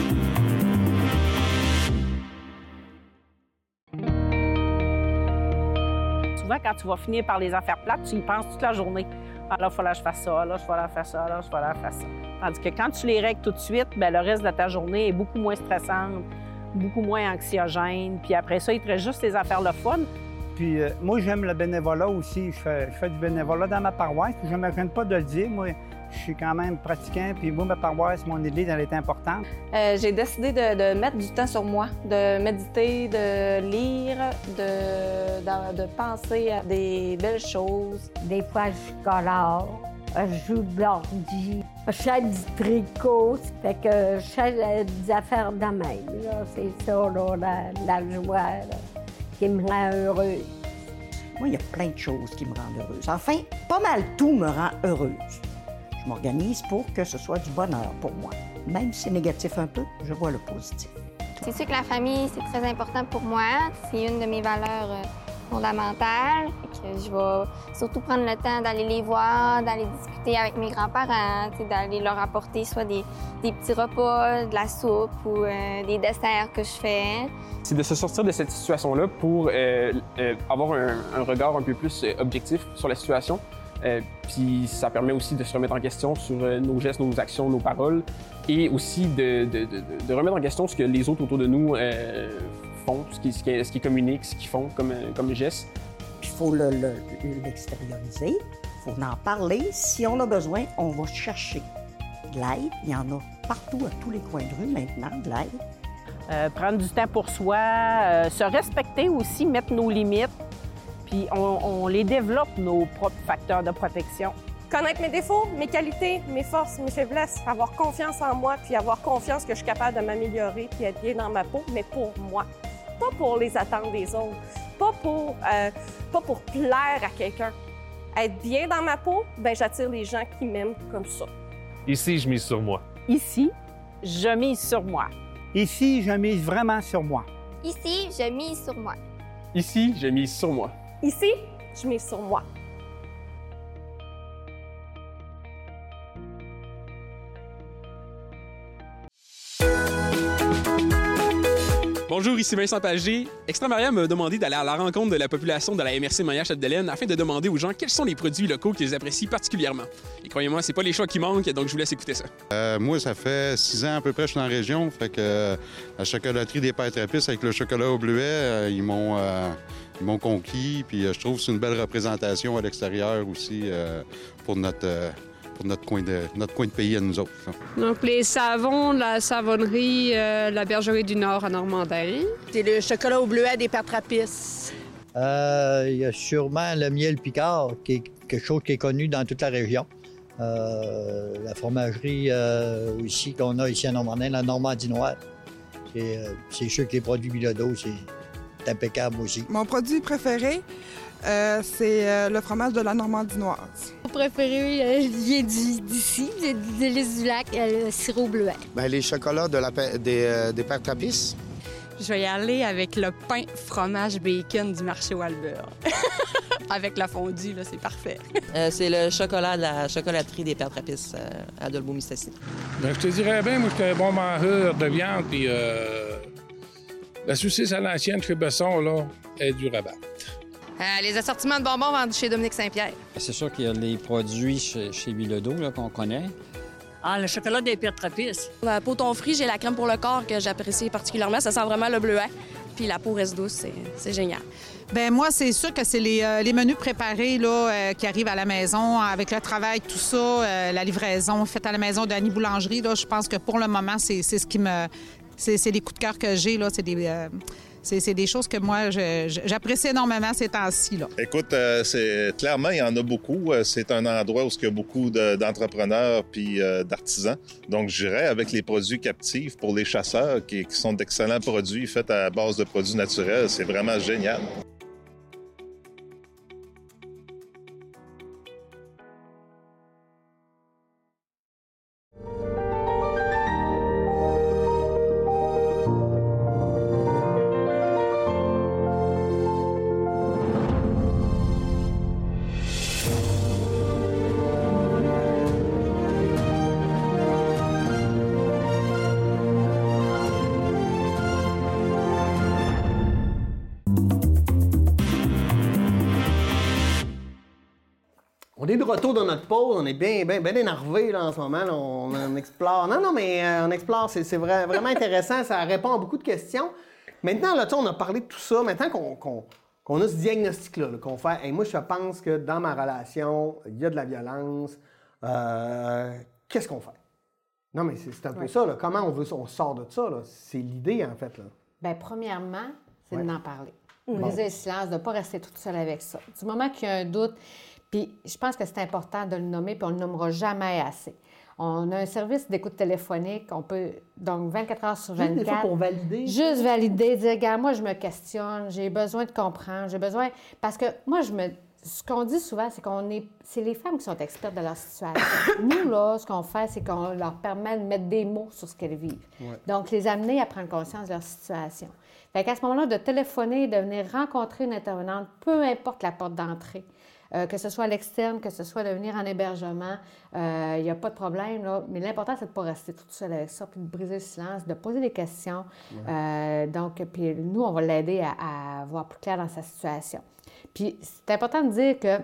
Souvent, quand tu vas finir par les affaires plates, tu y penses toute la journée. Ah là, il faut que je fasse ça, là, je vais faire ça, là, je vais faire ça. Tandis que quand tu les règles tout de suite, bien, le reste de ta journée est beaucoup moins stressante, beaucoup moins anxiogène. Puis après ça, il te reste juste les affaires le fun. Puis euh, moi, j'aime le bénévolat aussi. Je fais, je fais du bénévolat dans ma paroisse. Puis je ne me crains pas de le dire. Moi, je suis quand même pratiquant. Puis moi, ma paroisse, mon église, elle est importante. Euh, j'ai décidé de, de mettre du temps sur moi, de méditer, de lire, de, de, de penser à des belles choses. Des fois, je colore, je joue de l'ordi, je fais du tricot, ça fait que je fais des affaires de même. là. C'est ça, là, la, la joie là, qui me rend heureuse. Moi, il y a plein de choses qui me rendent heureuse. Enfin, pas mal tout me rend heureuse. Je m'organise pour que ce soit du bonheur pour moi. Même si c'est négatif un peu, je vois le positif. C'est sûr que la famille, c'est très important pour moi. C'est une de mes valeurs euh, fondamentales. Que je vais surtout prendre le temps d'aller les voir, d'aller discuter avec mes grands-parents, d'aller leur apporter soit des, des petits repas, de la soupe ou euh, des desserts que je fais. C'est de se sortir de cette situation-là pour euh, euh, avoir un, un regard un peu plus euh, objectif sur la situation. Euh, puis ça permet aussi de se remettre en question sur euh, nos gestes, nos actions, nos paroles, et aussi de, de, de, de remettre en question ce que les autres autour de nous euh, font, ce qui, ce, qui, ce qui communiquent, ce qu'ils font comme, comme gestes. Il faut le, le, l'extérioriser, il faut en parler. Si on a besoin, on va chercher de l'aide. Il y en a partout, à tous les coins de rue maintenant, de l'aide. Euh, prendre du temps pour soi, euh, se respecter aussi, mettre nos limites. Puis on, on les développe, nos propres facteurs de protection. Connaître mes défauts, mes qualités, mes forces, mes faiblesses, avoir confiance en moi, puis avoir confiance que je suis capable de m'améliorer puis être bien dans ma peau, mais pour moi. Pas pour les attentes des autres, pas pour, euh, pas pour plaire à quelqu'un. Être bien dans ma peau, ben j'attire les gens qui m'aiment comme ça. Ici, je mise sur moi. Ici, je mise sur moi. Ici, je mise vraiment sur moi. Ici, je mise sur moi. Ici, je mise sur moi. Ici, je mise sur moi. Bonjour, ici Vincent Pagé. Extra Maria m'a demandé d'aller à la rencontre de la population de la M R C Maillat-Chapdelaine afin de demander aux gens quels sont les produits locaux qu'ils apprécient particulièrement. Et croyez-moi, c'est pas les choix qui manquent, donc je vous laisse écouter ça. Euh, moi, ça fait six ans à peu près que je suis dans la région. Fait que euh, la chocolaterie des Pères Trappistes avec le chocolat au bleuet, euh, ils m'ont euh, ils m'ont conquis. Puis euh, je trouve que c'est une belle représentation à l'extérieur aussi euh, pour notre euh, pour notre coin de notre coin de pays à nous autres. Là. Donc, les savons, la savonnerie, euh, la bergerie du Nord à Normandin. C'est le chocolat au bleuet des Pères Trappistes. Euh, il y a sûrement le miel Picard, qui est quelque chose qui est connu dans toute la région. Euh, la fromagerie euh, aussi qu'on a ici à Normandin, la Normandie Noire. C'est, euh, c'est sûr que les produits Bilodeau, c'est impeccable aussi. Mon produit préféré, Euh, c'est euh, le fromage de la Normandinoise. Mon préféré euh, vient d'ici, des délices du lac, euh, le sirop bleuet. Bien, les chocolats de la, des, euh, des Pères Trappistes. Je vais y aller avec le pain fromage bacon du marché Walbert. Avec la fondue, là, c'est parfait. euh, c'est le chocolat de la chocolaterie des Pères Trappistes euh, à Dolbeau-Mistassini. Ben, je te dirais bien, moi, j'étais un bon mangeur de viande, puis euh, la saucisse à l'ancienne chez Besson, là, est du rabat. Euh, les assortiments de bonbons vendus chez Dominique Saint-Pierre. C'est sûr qu'il y a les produits chez, chez Bilodeau là, qu'on connaît. Ah, le chocolat des Pères Trappistes. La poton frit, j'ai la crème pour le corps que j'apprécie particulièrement. Ça sent vraiment le bleuet. Puis la peau reste douce, c'est, c'est génial. Bien, moi, c'est sûr que c'est les, euh, les menus préparés là, euh, qui arrivent à la maison, avec le travail, tout ça, euh, la livraison faite à la maison d'Annie Boulangerie. Là, je pense que pour le moment, c'est, c'est ce qui me... C'est, c'est les coups de cœur que j'ai, là. C'est des... Euh... C'est, c'est des choses que moi, je, je, j'apprécie énormément ces temps-ci. Là. Écoute, euh, c'est, clairement, il y en a beaucoup. C'est un endroit où il y a beaucoup de, d'entrepreneurs puis euh, d'artisans. Donc, j'irais avec les produits captifs pour les chasseurs, qui, qui sont d'excellents produits faits à base de produits naturels. C'est vraiment génial. est de retour dans notre pause. On est bien, bien, bien énervé là, en ce moment. Là. On, on explore. Non, non, mais euh, on explore. C'est, c'est vrai, vraiment intéressant. Ça répond à beaucoup de questions. Maintenant, là, on a parlé de tout ça. Maintenant qu'on, qu'on, qu'on a ce diagnostic-là, là, qu'on fait, hey, moi, je pense que dans ma relation, il y a de la violence. Euh, qu'est-ce qu'on fait? Non, mais c'est, c'est un peu ouais. ça. Là. Comment on, veut, on sort de ça? Là? C'est l'idée, en fait. Là. Bien, premièrement, c'est ouais. d'en parler. Bon. Briser le silence, de ne pas rester toute seule avec ça. Du moment qu'il y a un doute, puis je pense que c'est important de le nommer, puis on ne le nommera jamais assez. On a un service d'écoute téléphonique, on peut, donc vingt-quatre heures sur vingt-quatre. Juste des fois pour valider. Juste valider, dire, regarde, moi, je me questionne, j'ai besoin de comprendre, j'ai besoin... Parce que moi, je me... Ce qu'on dit souvent, c'est qu'on est... C'est les femmes qui sont expertes de leur situation. Nous, là, ce qu'on fait, c'est qu'on leur permet de mettre des mots sur ce qu'elles vivent. Ouais. Donc, les amener à prendre conscience de leur situation. Fait qu'à ce moment-là, de téléphoner, de venir rencontrer une intervenante, peu importe la porte d'entrée, euh, que ce soit à l'externe, que ce soit de venir en hébergement, il euh, n'y a pas de problème, là. Mais l'important, c'est de ne pas rester toute seule avec ça, puis de briser le silence, de poser des questions. Ouais. Euh, donc, puis nous, on va l'aider à, à voir plus clair dans sa situation. Puis c'est important de dire que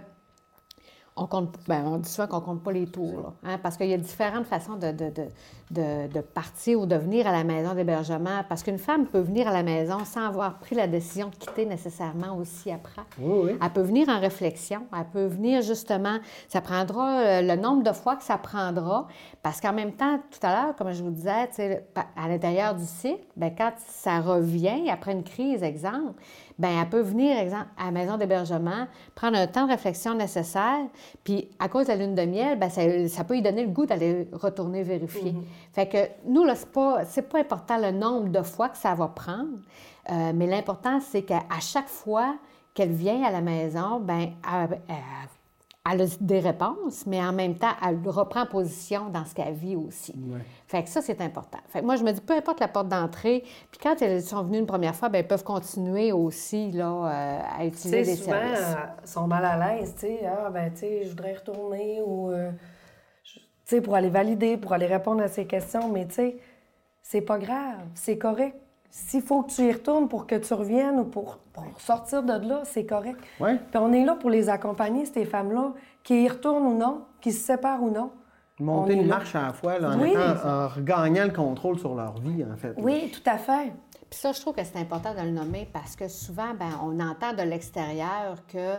on compte, bien, on dit souvent qu'on ne compte pas les tours, là, hein, parce qu'il y a différentes façons de, de, de, de, de partir ou de venir à la maison d'hébergement. Parce qu'une femme peut venir à la maison sans avoir pris la décision de quitter nécessairement aussi après. Oui, oui. Elle peut venir en réflexion. Elle peut venir justement... Ça prendra le nombre de fois que ça prendra. Parce qu'en même temps, tout à l'heure, comme je vous disais, à l'intérieur du cycle, bien, quand ça revient après une crise, exemple, bien, elle peut venir, exemple, à la maison d'hébergement, prendre un temps de réflexion nécessaire. Puis, à cause de la lune de miel, bien, ça, ça peut lui donner le goût d'aller retourner vérifier. Mm-hmm. Fait que nous, là, c'est pas, c'est pas important le nombre de fois que ça va prendre, euh, mais l'important, c'est qu'à chaque fois qu'elle vient à la maison, bien, elle, elle, elle a des réponses, mais en même temps, elle reprend position dans ce qu'elle vit aussi. Ouais. Fait que ça, c'est important. Fait que moi, je me dis, peu importe la porte d'entrée, puis quand elles sont venues une première fois, bien, elles peuvent continuer aussi là, euh, à utiliser t'sais, les souvent, services. Souvent, elles sont mal à l'aise, tu sais, ah, ben, tu sais, je voudrais retourner ou, euh, tu sais, pour aller valider, pour aller répondre à ces questions, mais tu sais, c'est pas grave, c'est correct. S'il faut que tu y retournes pour que tu reviennes ou pour, pour sortir de là, c'est correct. Ouais. Puis on est là pour les accompagner, ces femmes-là, qui y retournent ou non, qui se séparent ou non. Monter on une marche à la fois, là, en, oui. étant, en regagnant le contrôle sur leur vie, en fait. Oui, tout à fait. Puis ça, je trouve que c'est important de le nommer parce que souvent, bien, on entend de l'extérieur que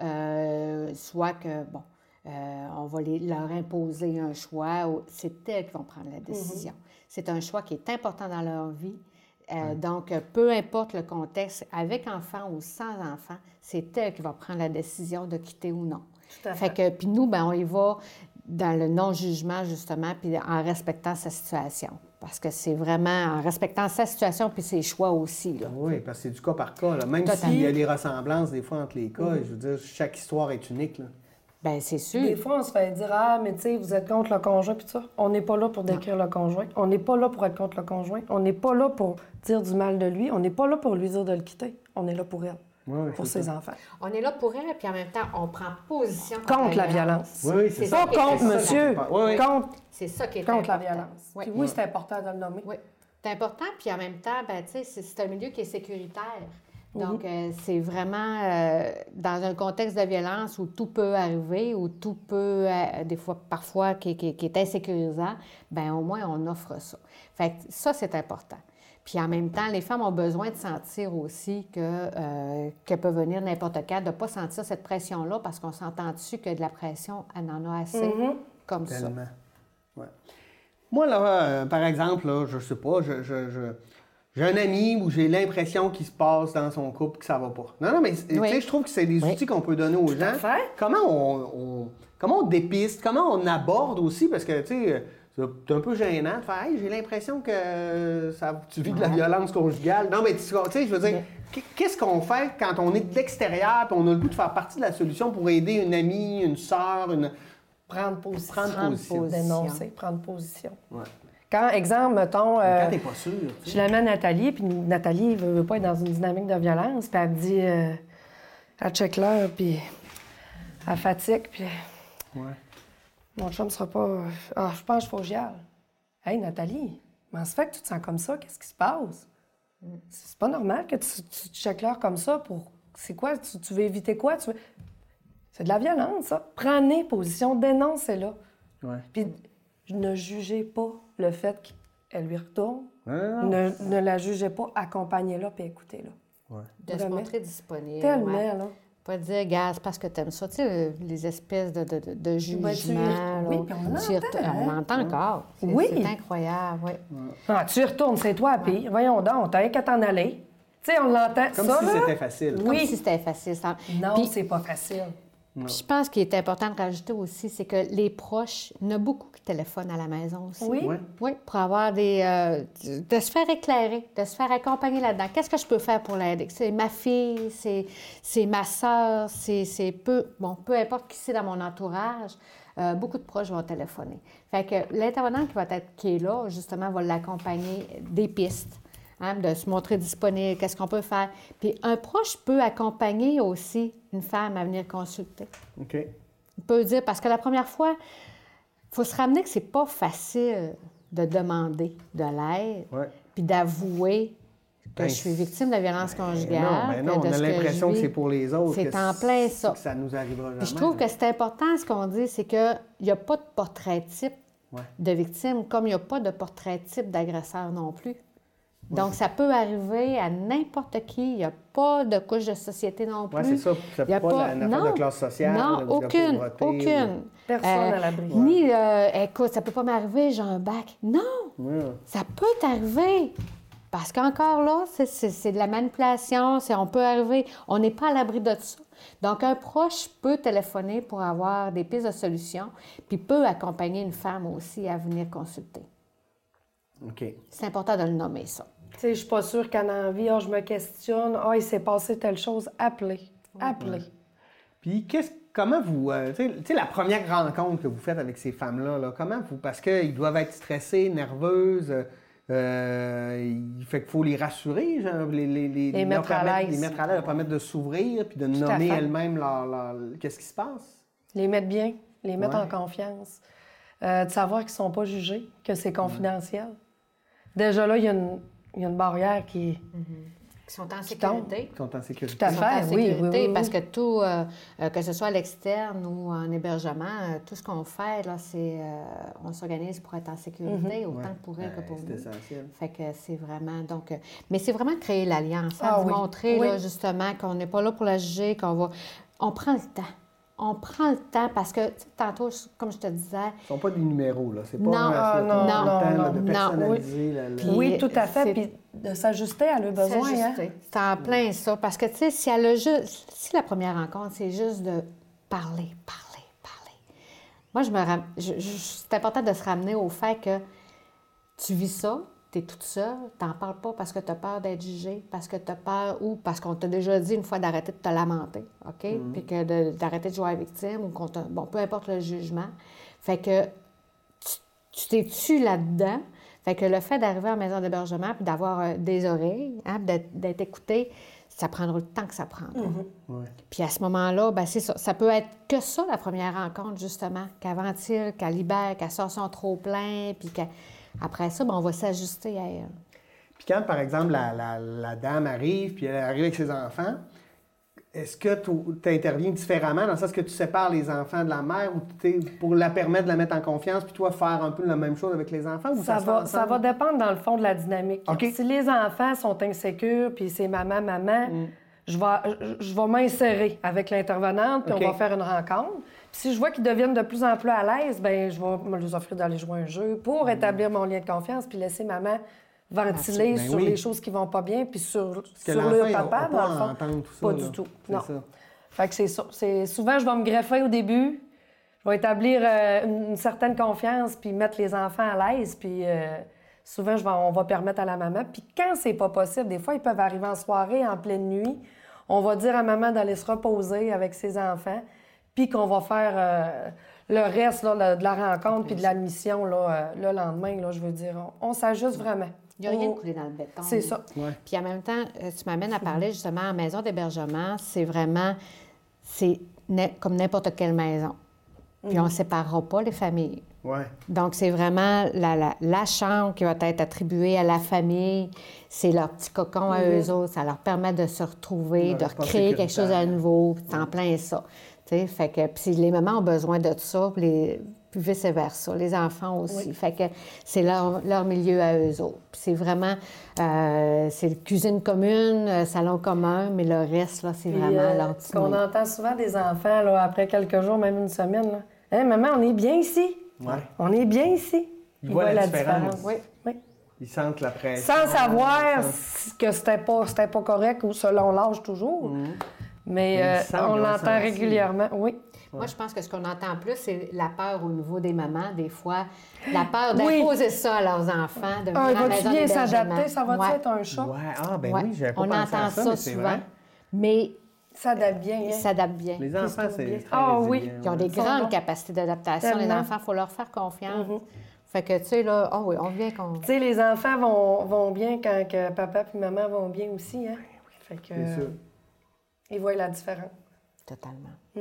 euh, soit que, bon, euh, on va les, leur imposer un choix, ou c'est elles qui vont prendre la décision. Mm-hmm. C'est un choix qui est important dans leur vie. Euh, ouais. Donc, peu importe le contexte, avec enfant ou sans enfant, c'est elle qui va prendre la décision de quitter ou non. Tout à fait. Fait que, puis nous, ben, on y va dans le non-jugement, justement, puis en respectant sa situation. Parce que c'est vraiment en respectant sa situation puis ses choix aussi. Là. Oui, parce que c'est du cas par cas. Là. Même Totalement. S'il y a des ressemblances, des fois, entre les cas, mm-hmm. je veux dire, chaque histoire est unique. Là. Bien, c'est sûr. Des fois, on se fait dire « Ah, mais tu sais, vous êtes contre le conjoint, puis ça. » On n'est pas là pour décrire non. le conjoint. On n'est pas là pour être contre le conjoint. On n'est pas là pour dire du mal de lui. On n'est pas là pour lui dire de le quitter. On est là pour elle, oui, pour ses ça. enfants. On est là pour elle, puis en même temps, on prend position contre, contre la violence. Oui, oui, c'est, c'est ça. Pas contre, monsieur. Oui, oui. Contre, c'est ça qui est contre important. la violence. Oui, puis oui, c'est important de le nommer. Oui, c'est important. Puis en même temps, ben, tu sais, c'est, c'est un milieu qui est sécuritaire. Donc, mm-hmm. euh, c'est vraiment euh, dans un contexte de violence où tout peut arriver, où tout peut, euh, des fois, parfois, qui, qui, qui est insécurisant, bien, au moins, on offre ça. Fait que ça, c'est important. Puis en même temps, les femmes ont besoin de sentir aussi que, euh, qu'elles peuvent venir n'importe quand, de ne pas sentir cette pression-là, parce qu'on s'entend dessus que de la pression, elle en a assez, mm-hmm. comme Tellement. ça. Ouais. Moi, là, euh, par exemple, là, je sais pas, je... je, je... J'ai un ami où j'ai l'impression qu'il se passe dans son couple que ça va pas. Non, non, mais oui. je trouve que c'est des outils oui. qu'on peut donner aux gens. Comment on, on, comment on dépiste, comment on aborde aussi, parce que, tu sais, c'est un peu gênant de faire hey, « j'ai l'impression que ça, tu vis de la violence conjugale ». Non, mais tu sais, je veux dire, oui. qu'est-ce qu'on fait quand on est de l'extérieur et on a le goût de faire partie de la solution pour aider une amie, une sœur, une... Prendre position. Prendre, prendre position. position. Dénoncer, prendre position. Ouais. Quand, exemple, mettons... Euh, quand t'es pas sûr, tu sais. Je l'amène à Nathalie, puis Nathalie veut, veut pas être dans une dynamique de violence, puis elle me dit... Euh, elle check l'heure, puis elle fatigue, puis... Ouais. Mon chum sera pas... Ah, je pense qu'il faut que j'y aille. Hey, Nathalie, comment ça fait que tu te sens comme ça? Qu'est-ce qui se passe? Mm. C'est pas normal que tu, tu check l'heure comme ça pour... C'est quoi? Tu, tu veux éviter quoi? Tu veux... C'est de la violence, ça. Prenez position, dénoncez-la. Ouais. Puis ne jugez pas le fait qu'elle lui retourne. Ah. Ne, ne la jugez pas, accompagnez-la puis écoutez-la. Ouais. De se Vraiment. montrer disponible. Tellement, ouais. là. Pas dire, gars, c'est parce que t'aimes ça. Tu sais, les espèces de, de, de, de jugements. Ben, tu y re- oui, puis on Tu y l'entend, retournes- hein? On l'entend encore. C'est, Oui. c'est incroyable, oui. Ah, tu y retournes, c'est toi, pire. Voyons donc, t'as rien qu'à t'en aller. Tu sais, on l'entend. Comme ça, si là, c'était facile. Comme Oui. si c'était facile. Ça... Non, Puis- c'est pas facile. Puis je pense qu'il est important de rajouter aussi, c'est que les proches, il y en a beaucoup qui téléphonent à la maison aussi. Oui. Ouais. Oui, pour avoir des... euh, de se faire éclairer, de se faire accompagner là-dedans. Qu'est-ce que je peux faire pour l'aider? C'est ma fille, c'est, c'est ma sœur, c'est, c'est peu... Bon, peu importe qui c'est dans mon entourage, euh, beaucoup de proches vont téléphoner. Fait que l'intervenant qui va être qui est là, justement, va l'accompagner des pistes. Hein, de se montrer disponible, qu'est-ce qu'on peut faire. Puis un proche peut accompagner aussi une femme à venir consulter. OK. Il peut dire, parce que la première fois, il faut se ramener que c'est pas facile de demander de l'aide, Ouais. puis d'avouer que Ben, je suis victime de violence conjugale. non, ben non, que de on a ce que l'impression je que vis. c'est pour les autres. C'est que en plein ça. que ça nous arrivera jamais. Puis je trouve que c'est important ce qu'on dit, c'est qu'il n'y a pas de portrait type Ouais. de victime, comme il n'y a pas de portrait type d'agresseur non plus. Donc, ça peut arriver à n'importe qui. Il n'y a pas de couche de société non plus. Oui, c'est ça. Ça Il y a peut pas, une affaire non, de classe sociale, non, de, de aucune, pauvreté, aucune. ou- Personne à l'abri. Ni, euh, écoute, ça peut pas m'arriver, j'ai un bac. Non, Ouais. ça peut t'arriver. Parce qu'encore là, c'est, c'est, c'est de la manipulation, c'est, on peut arriver, on n'est pas à l'abri de ça. Donc, un proche peut téléphoner pour avoir des pistes de solutions, puis peut accompagner une femme aussi à venir consulter. OK. C'est important de le nommer, ça. Tu sais, je suis pas sûre qu'elle a envie. Ah, je me questionne. Ah, il s'est passé telle chose. Appelez. Appelez. Puis, qu'est-ce, comment vous... euh, tu sais- tu sais, la première rencontre que vous faites avec ces femmes-là, là, comment vous... Parce qu'ils doivent être stressées, nerveuses, euh, il fait qu'il faut les rassurer, genre, les, les, les, Les leur mettre à permettre- l'aise. Les mettre à l'aise, leur permettre de s'ouvrir, puis de Tout à nommer fait. elles-mêmes leur, leur- qu'est-ce qui se passe. Les mettre bien. Les mettre Ouais. en confiance. Euh, de savoir qu'ils sont pas jugés, que c'est confidentiel. Déjà là, il y a une, il y a une barrière qui... Qui sont en Qui tombe. sécurité. Ils sont en sécurité. Tout à Ils sont fait, en oui, sécurité, oui, oui, oui. parce que tout, euh, euh, que ce soit à l'externe ou en hébergement, euh, tout ce qu'on fait, là, c'est, euh, on s'organise pour être en sécurité, autant Ouais. pour elle que pour c'est nous. essentiel. Fait que c'est vraiment, donc... euh, mais c'est vraiment créer l'alliance, hein, Ah de oui. montrer, Oui. là, justement, qu'on n'est pas là pour la juger, qu'on va... On prend le temps. On prend le temps parce que, tu sais, tantôt, je- comme je te disais... Ce ne sont pas des numéros, là. C'est pas Non, un- ah, c'est non, pas non, le temps, là, non, de non, personnaliser. la- la- Puis, Oui, tout à fait. c'est- Puis de s'ajuster à leurs besoins. Hein? S'ajuster. C'est en plein ça. Parce que, tu sais, si, elle a juste, si la première rencontre, c'est juste de parler, parler, parler. Moi, je me ram... je- je- c'est important de se ramener au fait que tu vis ça, tu es toute seule, tu n'en parles pas parce que tu as peur d'être jugée, parce que tu as peur ou parce qu'on t'a déjà dit une fois d'arrêter de te lamenter, OK? Mhm. Puis que de- d'arrêter de jouer à la victime ou qu'on t'a... Bon, peu importe le jugement. Fait que tu, tu t'es tu là-dedans. Fait que le fait d'arriver en maison d'hébergement puis d'avoir euh, des oreilles, hein, d'être, d'être écouté, ça prendra le temps que ça prendra. Ouais. Puis à ce moment-là, ben c'est ça. Ça peut être que ça, la première rencontre, justement. Qu'elle ventile, qu'elle libère, qu'elle sort son trop-plein, puis qu'après ça, ben, on va s'ajuster à elle. Puis quand, par exemple, la, la- la dame arrive, puis elle arrive avec ses enfants, est-ce que tu interviens différemment dans le sens que tu sépares les enfants de la mère ou t'es pour la permettre de la mettre en confiance, puis toi, faire un peu la même chose avec les enfants? Ou Ça, ça, se fait va, ça ensemble? va dépendre, dans le fond, de la dynamique. OK. Si les enfants sont insécures, puis c'est maman, maman, Mm. je vais, je, je vais m'insérer avec l'intervenante, puis OK. on va faire une rencontre. Puis si je vois qu'ils deviennent de plus en plus à l'aise, bien, je vais me les offrir d'aller jouer un jeu pour établir mon lien de confiance, puis laisser maman ventiler Ben sur oui. les choses qui vont pas bien, puis sur, que sur l'enfant, leur il a- papa, a pas dans le à fond. entendre tout ça, Pas là. du tout, C'est non. ça. Fait que c'est ça. C'est, souvent, je vais me greffer au début. Je vais établir euh, une, une certaine confiance, puis mettre les enfants à l'aise. Puis euh, souvent, je vais, on va permettre à la maman. Puis quand c'est pas possible, des fois, ils peuvent arriver en soirée, en pleine nuit. On va dire à maman d'aller se reposer avec ses enfants, puis qu'on va faire euh, le reste là, le- de la rencontre puis de l'admission là, euh, le lendemain. Là, je veux dire, on, on s'ajuste vraiment. Il n'y a rien On- de coulé dans le béton. C'est ça. Ouais. Puis en même temps, euh, tu m'amènes à parler justement en maison d'hébergement, c'est vraiment, c'est na- comme n'importe quelle maison. Puis on ne séparera pas les familles. Ouais. Donc, c'est vraiment la, la, la chambre qui va être attribuée à la famille. C'est leur petit cocon à Mhm. eux autres. Ça leur permet de se retrouver, Ouais, de c'est pas recréer quelque chose à sécuritaire. nouveau. Puis c'est en plein ça. T'sais, fait que, puis les mamans ont besoin de ça, puis, les, puis vice-versa, les enfants aussi. Oui. Fait que c'est leur, leur milieu à eux autres. Puis c'est vraiment, euh, c'est cuisine commune, euh, salon commun, mais le reste, là, c'est Puis, vraiment euh, leur petit qu'on monde. entend souvent des enfants, là, après quelques jours, même une semaine, là. Hein, maman, on est bien ici. Ouais. On est bien ici. Ils voient la différence. Oui, oui. Ils sentent la pression. Sans savoir Ils sentent- que c'était pas, c'était pas correct ou selon l'âge toujours. Mhm. Mais Mais euh, ils sentent on qu'ils ont l'entend senti. régulièrement, oui. Moi, je pense que ce qu'on entend plus, c'est la peur au niveau des mamans, des fois. La peur Oui. d'imposer ça à leurs enfants, de venir Ah, à la va-tu maison bien d'hébergement. s'adapter? Ça va-tu Ouais. être un choc? Ouais, ah, ben Ouais. oui, j'avais pas On pensé entend à ça, ça mais c'est souvent. vrai. Mais Ça adapte bien, ils hein? s'adaptent bien. Les enfants, c'est très Ah oui. résilient, Ils ont des ouais. Ils sont grandes bons. capacités d'adaptation, les Tellement. enfants. Il faut leur faire confiance. Mhm. Fait que, tu sais, là, oh oui, on vient qu'on... Tu sais, les enfants vont, vont bien quand que papa et maman vont bien aussi, hein? Fait que, C'est sûr. ils voient la différence. Totalement. Mm.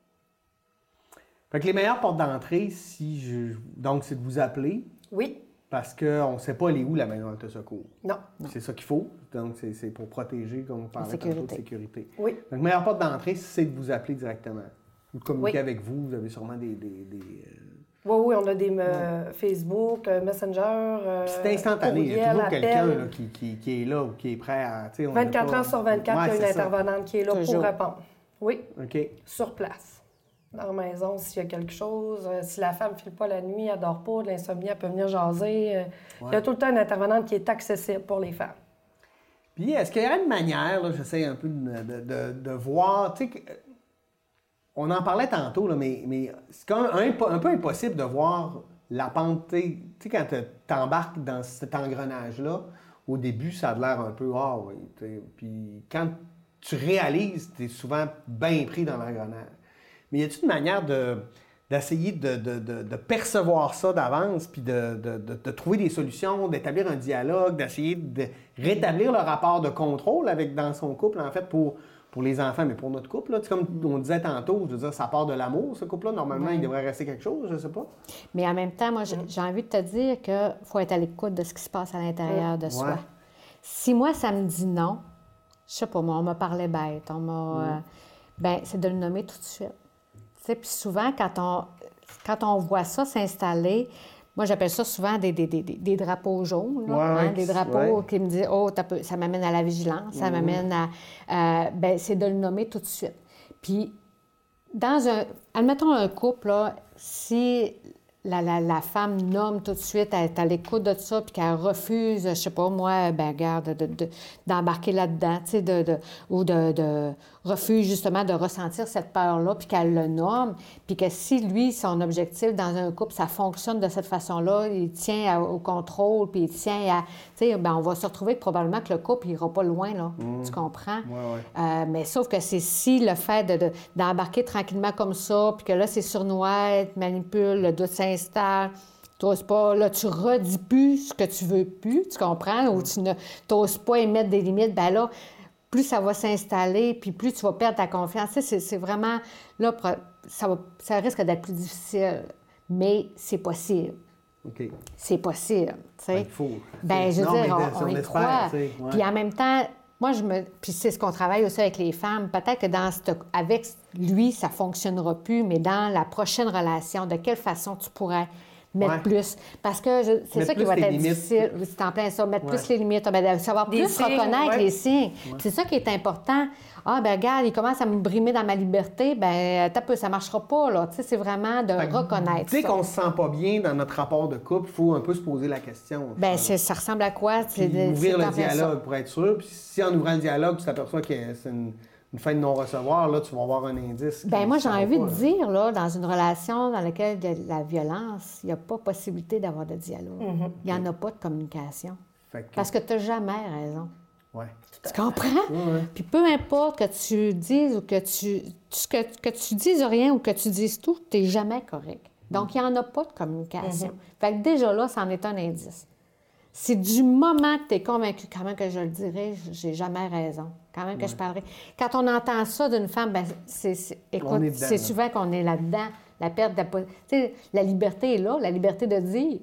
Fait que les meilleures portes d'entrée, si je... donc, c'est de vous appeler. Oui. Parce qu'on ne sait pas elle est où la maison d'autosecours. Non. C'est ça qu'il faut. Donc, c'est c'est pour protéger, comme on parlait sécurité. tantôt, de sécurité. Oui. Donc, la meilleure porte d'entrée, c'est de vous appeler directement. Ou de communiquer Oui. avec vous. Vous avez sûrement des... des, des, euh, Oui, oui, on a des euh, Facebook, euh, Messenger. euh, Puis c'est instantané. Il y a courriel, toujours quelqu'un appel. là, qui, qui, qui est là ou qui est prêt à... tu sais, on n'a vingt-quatre pas- heures sur vingt-quatre, Ouais, il y a une c'est ça. intervenante qui est là Toujours. pour répondre. Oui, OK. sur place. Dans la maison, s'il y a quelque chose. euh, si la femme ne file pas la nuit, elle dort pas, de l'insomnie, elle peut venir jaser. euh, Il y a tout le temps une intervenante qui est accessible pour les femmes. Puis, est-ce qu'il y aurait une manière, là, j'essaie un peu de, de, de, de voir, tu sais, que- on en parlait tantôt, là, mais, mais c'est quand même un, un peu impossible de voir la pente, tu sais, tu sais, quand tu embarques dans cet engrenage-là, au début, ça a l'air un peu, ah oui, tu sais, puis quand tu réalises, tu es souvent bien pris dans l'engrenage. Mais y a-t-il une manière de, d'essayer de, de, de, de percevoir ça d'avance, puis de, de, de, de trouver des solutions, d'établir un dialogue, d'essayer de rétablir le rapport de contrôle avec, dans son couple, en fait, pour, pour les enfants, mais pour notre couple. Là. Tu sais, comme on disait tantôt, je veux dire, ça part de l'amour, ce couple-là. Normalement, Ouais. il devrait rester quelque chose, je sais pas. Mais en même temps, moi, j'ai j'ai envie de te dire qu'il faut être à l'écoute de ce qui se passe à l'intérieur de soi. Ouais. Si moi, ça me dit non, je sais pas, moi, on m'a parlé bête, on m'a... euh, ben c'est de le nommer tout de suite. Tu sais, puis souvent, quand on, quand on voit ça s'installer, moi, j'appelle ça souvent des, des, des, des drapeaux jaunes, là, Ouais, hein, ouais, des qui- drapeaux ouais. qui me disent « Oh, t'as peu- ça m'amène à la vigilance, ça Mhm. m'amène à... euh, ben c'est de le nommer tout de suite. Puis, dans un... Admettons un couple, là, si la, la, la femme nomme tout de suite, elle est à l'écoute de ça, puis qu'elle refuse, je sais pas, moi, ben garde, de, de, d'embarquer là-dedans, tu sais, de, de, ou de, de refuse justement de ressentir cette peur-là, puis qu'elle le nomme, puis que si lui, son objectif dans un couple, ça fonctionne de cette façon-là, il tient à- au contrôle, puis il tient à... Tu sais, ben on va se retrouver que probablement que le couple, il ira pas loin, là, tu comprends? Ouais, ouais. Euh, mais sauf que c'est si le fait de, de- d'embarquer tranquillement comme ça, puis que là, c'est sournois, tu manipules, le doute s'installe, tu n'oses pas, là, tu redis plus ce que tu veux plus, tu comprends? Ou tu ne t'oses pas émettre des limites, ben là, plus ça va s'installer, puis plus tu vas perdre ta confiance. Tu sais, c'est, c'est vraiment, là, pro- ça, va, ça risque d'être plus difficile, mais c'est possible. OK. C'est possible, tu sais. Ben, il faut. Ben, je veux Non, dire, mais de- on, on on y espère, croit. tu sais, ouais. Puis en même temps, moi, je me... Puis c'est ce qu'on travaille aussi avec les femmes. Peut-être que dans cette... avec lui, ça ne fonctionnera plus, mais dans la prochaine relation, de quelle façon tu pourrais mettre Ouais. plus? Parce que je- c'est Mettre ça qui plus va les être limites. difficile. Oui, c'est en plein ça. Mettre Ouais. plus les limites. Ben, de savoir Des plus signes, reconnaître ouais. les signes. Puis c'est ça qui est important. Ah, ben regarde, il commence à me brimer dans ma liberté. Ben t'as peu, ça ne marchera pas, là. Tu sais, c'est vraiment de Fait que reconnaître Dès ça. qu'on se sent pas bien dans notre rapport de couple, il faut un peu se poser la question. je Ben pense. c'est- ça ressemble à quoi? C'est Puis de- ouvrir c'est le en plein ça. dialogue pour être sûr. Puis si en ouvrant le dialogue, tu t'aperçois que c'est une, une fin de non-recevoir, là, tu vas avoir un indice. qui- Ben moi, j'ai ça va envie pas, de là. dire, là, dans une relation dans laquelle il y a de la violence, il n'y a pas possibilité d'avoir de dialogue. Mhm. Il n'y en a pas de communication. Fait que- Parce que tu n'as jamais raison. Ouais. Tu comprends? Ouais, ouais. Puis peu importe que tu dises ou que tu, tu- que, que tu dises rien ou que tu dises tout, tu n'es jamais correct. Donc, il n'y en a pas de communication. Fait que déjà là, c'en est un indice. C'est du moment que tu es convaincu, quand même que je le dirais, j'ai jamais raison. Quand même que je parlerai. Quand on entend ça d'une femme, ben c'est, c'est- On écoute, est dedans, c'est là. souvent qu'on est là-dedans. La perte de... Tu sais, la liberté est là, la liberté de dire.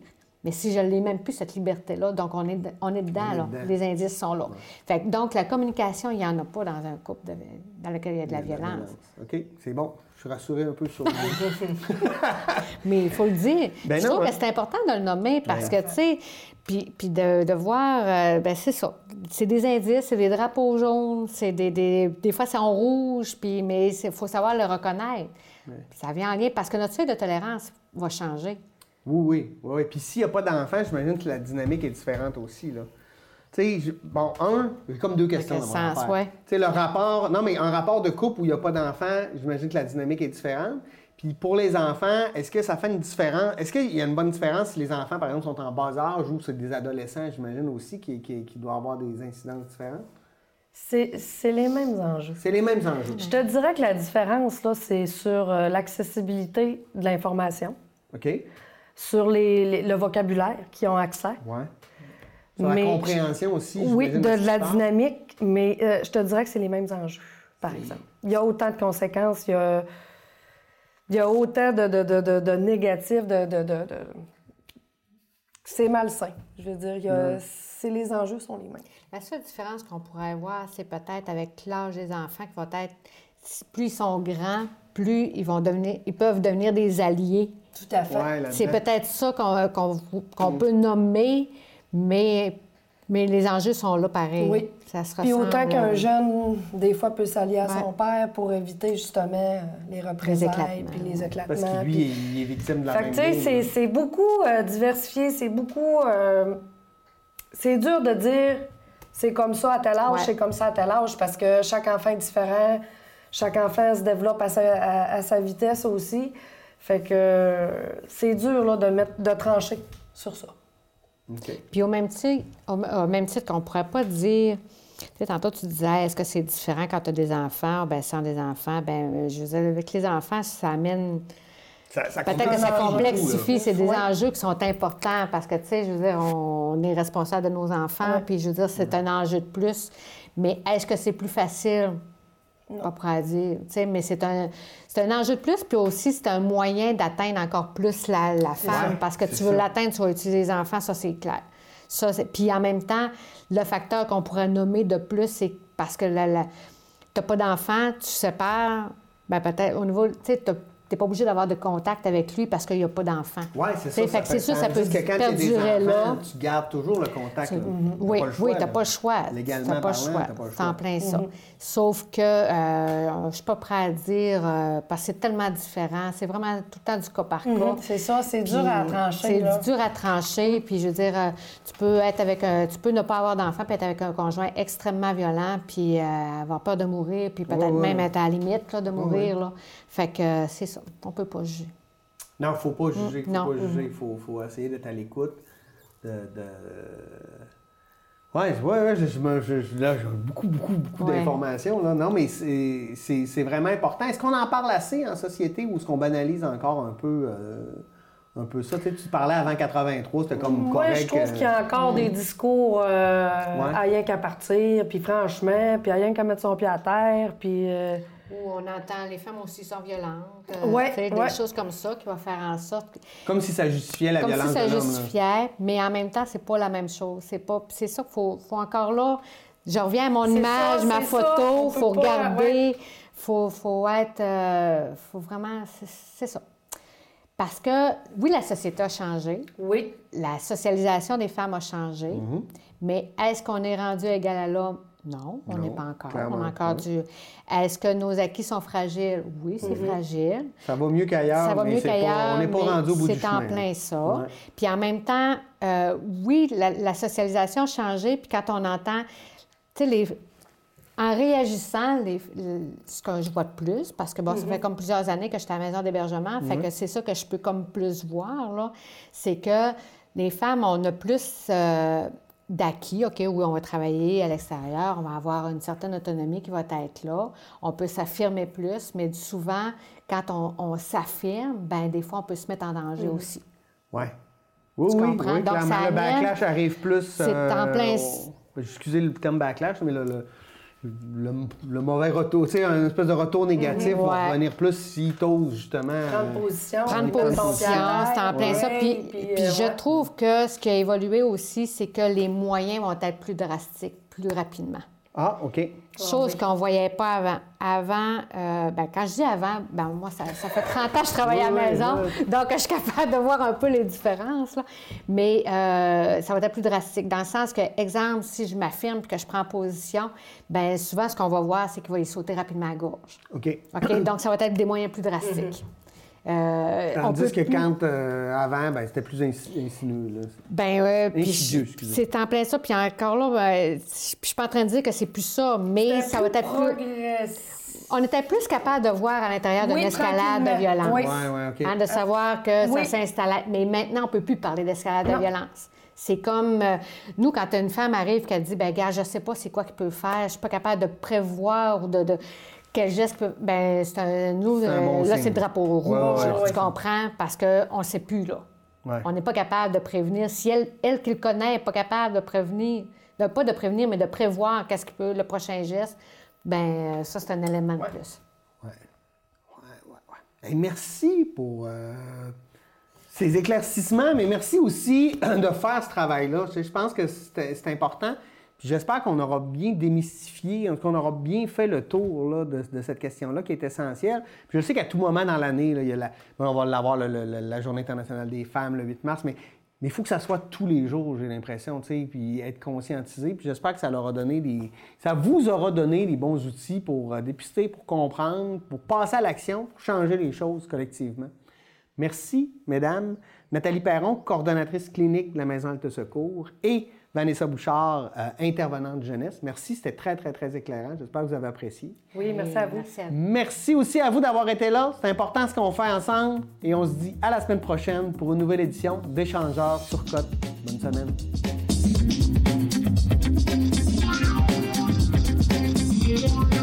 Mais si je ne l'ai même plus, cette liberté-là, donc on est, on est dedans, On est là. dedans. Les indices sont là. Ouais. Fait que, donc, la communication, il n'y en a pas dans un couple de- dans lequel il y a de la Il y a violence. OK, c'est bon. Je suis rassuré un peu sur Mais il faut le dire. Ben je non, trouve ouais. que c'est important de le nommer parce Ben. que, tu sais, puis, puis de, de voir, euh, ben c'est ça. C'est des indices, c'est des drapeaux jaunes, c'est des, des, des fois c'est en rouge, puis, mais il faut savoir le reconnaître. Ouais. Puis ça vient en lien parce que notre seuil de tolérance va changer. Oui, oui, oui. oui. Puis s'il n'y a pas d'enfant, j'imagine que la dynamique est différente aussi, là. Tu sais, je- bon, un, j'ai comme deux questions quel dans mon sens, affaire. ouais. Tu sais, le rapport... Non, mais un rapport de couple où il n'y a pas d'enfant, j'imagine que la dynamique est différente. Puis pour les enfants, est-ce que ça fait une différence? Est-ce qu'il y a une bonne différence si les enfants, par exemple, sont en bas âge ou c'est des adolescents, j'imagine aussi, qui, qui, qui doivent avoir des incidences différentes? C'est c'est les mêmes enjeux. C'est les mêmes enjeux. Je te dirais que la différence, là, c'est sur euh, l'accessibilité de l'information, OK? sur les, les- le vocabulaire qu'ils ont accès. Ouais. Sur la Mais- compréhension aussi, Oui, j'imagine, de, ce de qui la se passe. dynamique, mais euh, je te dirais que c'est les mêmes enjeux, par exemple. Il y a autant de conséquences, il y a, il y a autant de, de, de, de, de négatifs, de... de, de, de- C'est malsain, je veux dire. il y a- Ouais. c'est, les enjeux sont les mêmes. La seule différence qu'on pourrait voir, c'est peut-être avec l'âge des enfants qui va être, si- plus ils sont grands, plus ils vont devenir, ils peuvent devenir des alliés. Tout à fait. Ouais, là-dedans. C'est peut-être ça qu'on, qu'on, qu'on Mm. peut nommer, mais, mais les enjeux sont là pareil. Oui. Ça se Puis ressemble. autant qu'un jeune, des fois, peut s'allier à Ouais. son père pour éviter justement euh, les représailles éclatements. puis les éclatements. Parce que lui, puis- il est victime de la Fait que, même tu sais, game, c'est, là. c'est beaucoup euh, diversifié, c'est beaucoup... euh, c'est dur de dire c'est comme ça à tel âge, Ouais. c'est comme ça à tel âge, parce que chaque enfant est différent, chaque enfant se développe à sa, à- à sa vitesse aussi. Fait que euh, c'est dur là, de, mettre, de trancher sur ça. OK. Puis au même titre, au, au même titre qu'on ne pourrait pas dire... Tu sais, tantôt, tu disais, est-ce que c'est différent quand tu as des enfants? Bien, sans des enfants, bien, je veux dire, avec les enfants, ça amène... Ça, ça Peut-être que ça complexifie complexifie. beaucoup, C'est des Ouais. enjeux qui sont importants parce que, tu sais, je veux dire, on, on est responsable de nos enfants, Ouais. puis je veux dire, c'est un enjeu de plus. Mais est-ce que c'est plus facile? Pas pour à dire, tu sais, mais c'est un, c'est un enjeu de plus, puis aussi, c'est un moyen d'atteindre encore plus la, la femme, Ouais, parce que c'est tu veux ça. l'atteindre, tu vas utiliser les enfants, ça, c'est clair. Ça, c'est... Puis en même temps, le facteur qu'on pourrait nommer de plus, c'est parce que la, la... tu n'as pas d'enfant, tu sépares, bien peut-être au niveau, tu sais, tu n'es pas obligé d'avoir de contact avec lui parce qu'il n'y a pas d'enfant. Oui, c'est T'sais, ça. fait que c'est sûr, ça peut tandis que quand tu as des perdurer enfants, là. tu gardes toujours le contact. Tu- là. Mhm. T'as Oui, pas le choix, oui, tu n'as là. pas le choix. Légalement T'as pas le parlant, choix. t'as pas le C'est en choix. plein ça. Mhm. Sauf que euh, je ne suis pas prête à dire, euh, parce que c'est tellement différent. C'est vraiment tout le temps du cas par cas. Mhm, c'est ça, c'est dur Puis, à trancher, C'est là. dur à trancher. Puis je veux dire, euh, tu peux être avec un- tu peux ne pas avoir d'enfant puis être avec un conjoint extrêmement violent puis euh, avoir peur de mourir puis peut-être Ouais, ouais. même être à la limite là, de mourir. ouais. Là. Fait que euh, c'est ça. On peut pas juger. Non, il ne faut pas juger. Il faut non. pas juger. Il faut, faut essayer d'être à l'écoute. De, de... Ouais, ouais, ouais, je, je, me- je- je- là, j'ai beaucoup, beaucoup, beaucoup Ouais. d'informations. Là. Non, mais c'est, c'est, c'est vraiment important. Est-ce qu'on en parle assez en société ou est-ce qu'on banalise encore un peu, euh, un peu ça? Tu sais, tu parlais avant quatre-vingt-trois, c'était comme Moi, correct. je trouve euh, qu'il y a encore des discours euh, Ouais. à rien qu'à partir, puis franchement, puis à rien qu'à mettre son pied à terre, puis... euh, Où on entend les femmes aussi sont violentes. euh, Ouais, tu sais, des ouais. choses comme ça qui vont faire en sorte que Comme si ça justifiait la Comme violence si ça de l'homme. là. justifiait, mais en même temps, c'est pas la même chose. C'est pas, c'est ça qu'il faut, faut encore là. Je reviens à mon C'est image, ça, ma c'est ça. photo, On il faut peut pas, regarder, ouais. faut, faut être, euh, faut vraiment, c'est, c'est ça. Parce que oui, la société a changé, Oui. la socialisation des femmes a changé, Mm-hmm. mais est-ce qu'on est rendu égal à l'homme? Non, on Non, n'est pas encore. clairement On a encore pas. du. Est-ce que nos acquis sont fragiles? Oui, c'est Mm-hmm. fragile. Ça va mieux qu'ailleurs, Ça va mais mieux c'est pas- qu'ailleurs. on n'est pas mais rendu au bout du c'est chemin. en là. plein ça. Ouais. Puis en même temps, euh, oui, la, la socialisation a changé. Puis quand on entend, tu sais, les... en réagissant, les... le- ce que je vois de plus, parce que bon, ça fait comme plusieurs années que j'étais à la maison d'hébergement, fait que c'est ça que je peux comme plus voir, là, c'est que les femmes, on a plus euh, d'acquis, OK, oui, on va travailler à l'extérieur, on va avoir une certaine autonomie qui va être là, on peut s'affirmer plus, mais souvent, quand on, on s'affirme, ben des fois, on peut se mettre en danger aussi. Ouais. Oui, Tu oui, comprends? oui, Donc, clairement. ça Le amène- backlash arrive plus... C'est en plein- au- Excusez le terme backlash, mais le, le, le, le mauvais retour, tu sais, un espèce de retour négatif Ouais. va revenir plus s'il t'ose, justement. Prendre position. Prendre position, c'est en plein ouais. ça. Puis, Puis, puis euh, je ouais. trouve que ce qui a évolué aussi, c'est que les moyens vont être plus drastiques, plus rapidement. Ah, OK. Chose qu'on ne voyait pas avant. Avant, euh, ben, quand je dis avant, ben, moi, ça, ça fait trente ans que je travaille Oui, à la oui, maison, oui. donc je suis capable de voir un peu les différences. Là. Mais euh, ça va être plus drastique, dans le sens que, exemple, si je m'affirme et que je prends position, bien souvent, ce qu'on va voir, c'est qu'il va y sauter rapidement à la gorge. OK. OK? Donc, ça va être des moyens plus drastiques. Euh, on Tandis peut que plus- quand, euh, avant, ben, c'était plus insi- insinueux. Là. Ben ouais, puis Insidieux, je- excusez. c'est en plein ça. Puis encore là, ben, je je suis pas en train de dire que c'est plus ça, mais ça va être plus... Progressif. On était plus capable de voir à l'intérieur d'une Oui, escalade de tranquillement. violence. Oui. Ouais, ouais, OK. Hein, de savoir que Oui. ça s'installait. Mais maintenant, on ne peut plus parler d'escalade de Non. violence. C'est comme, euh, nous, quand une femme arrive qui dit, ben gars, je sais pas c'est quoi qu'il peut faire, je suis pas capable de prévoir ou de... de quel geste peut... Ben c'est un... Nous, C'est un euh, bon là, signe. c'est le drapeau rouge, Ouais, ouais, là, ouais. tu comprends? Parce qu'on ne sait plus, là. Ouais. On n'est pas capable de prévenir. Si elle, elle qui le connaît n'est pas capable de prévenir, de, pas de prévenir, mais de prévoir qu'est-ce qui peut, le prochain geste, ben ça, c'est un élément de plus. Hey, merci pour euh, ces éclaircissements, mais merci aussi de faire ce travail-là. Je, je pense que c'est c'est important. Puis j'espère qu'on aura bien démystifié, en tout cas, qu'on aura bien fait le tour là, de, de cette question-là qui est essentielle. Puis je sais qu'à tout moment dans l'année, là, il y a la, bon, on va l'avoir le- le- le- la Journée internationale des femmes le huit mars, mais mais il faut que ça soit tous les jours, j'ai l'impression, tu sais, puis être conscientisé. Puis j'espère que ça leur a donné des... ça vous aura donné des bons outils pour euh, dépister, pour comprendre, pour passer à l'action, pour changer les choses collectivement. Merci, mesdames. Nathalie Perron, coordonnatrice clinique de la Maison Alta Secours, et Vanessa Bouchard, euh, intervenante jeunesse. Merci, c'était très, très, très éclairant. J'espère que vous avez apprécié. Oui, merci à vous. Merci à vous. Merci aussi à vous d'avoir été là. C'est important ce qu'on fait ensemble. Et on se dit à la semaine prochaine pour une nouvelle édition d'Échangeurs sur Côte. Bonne semaine.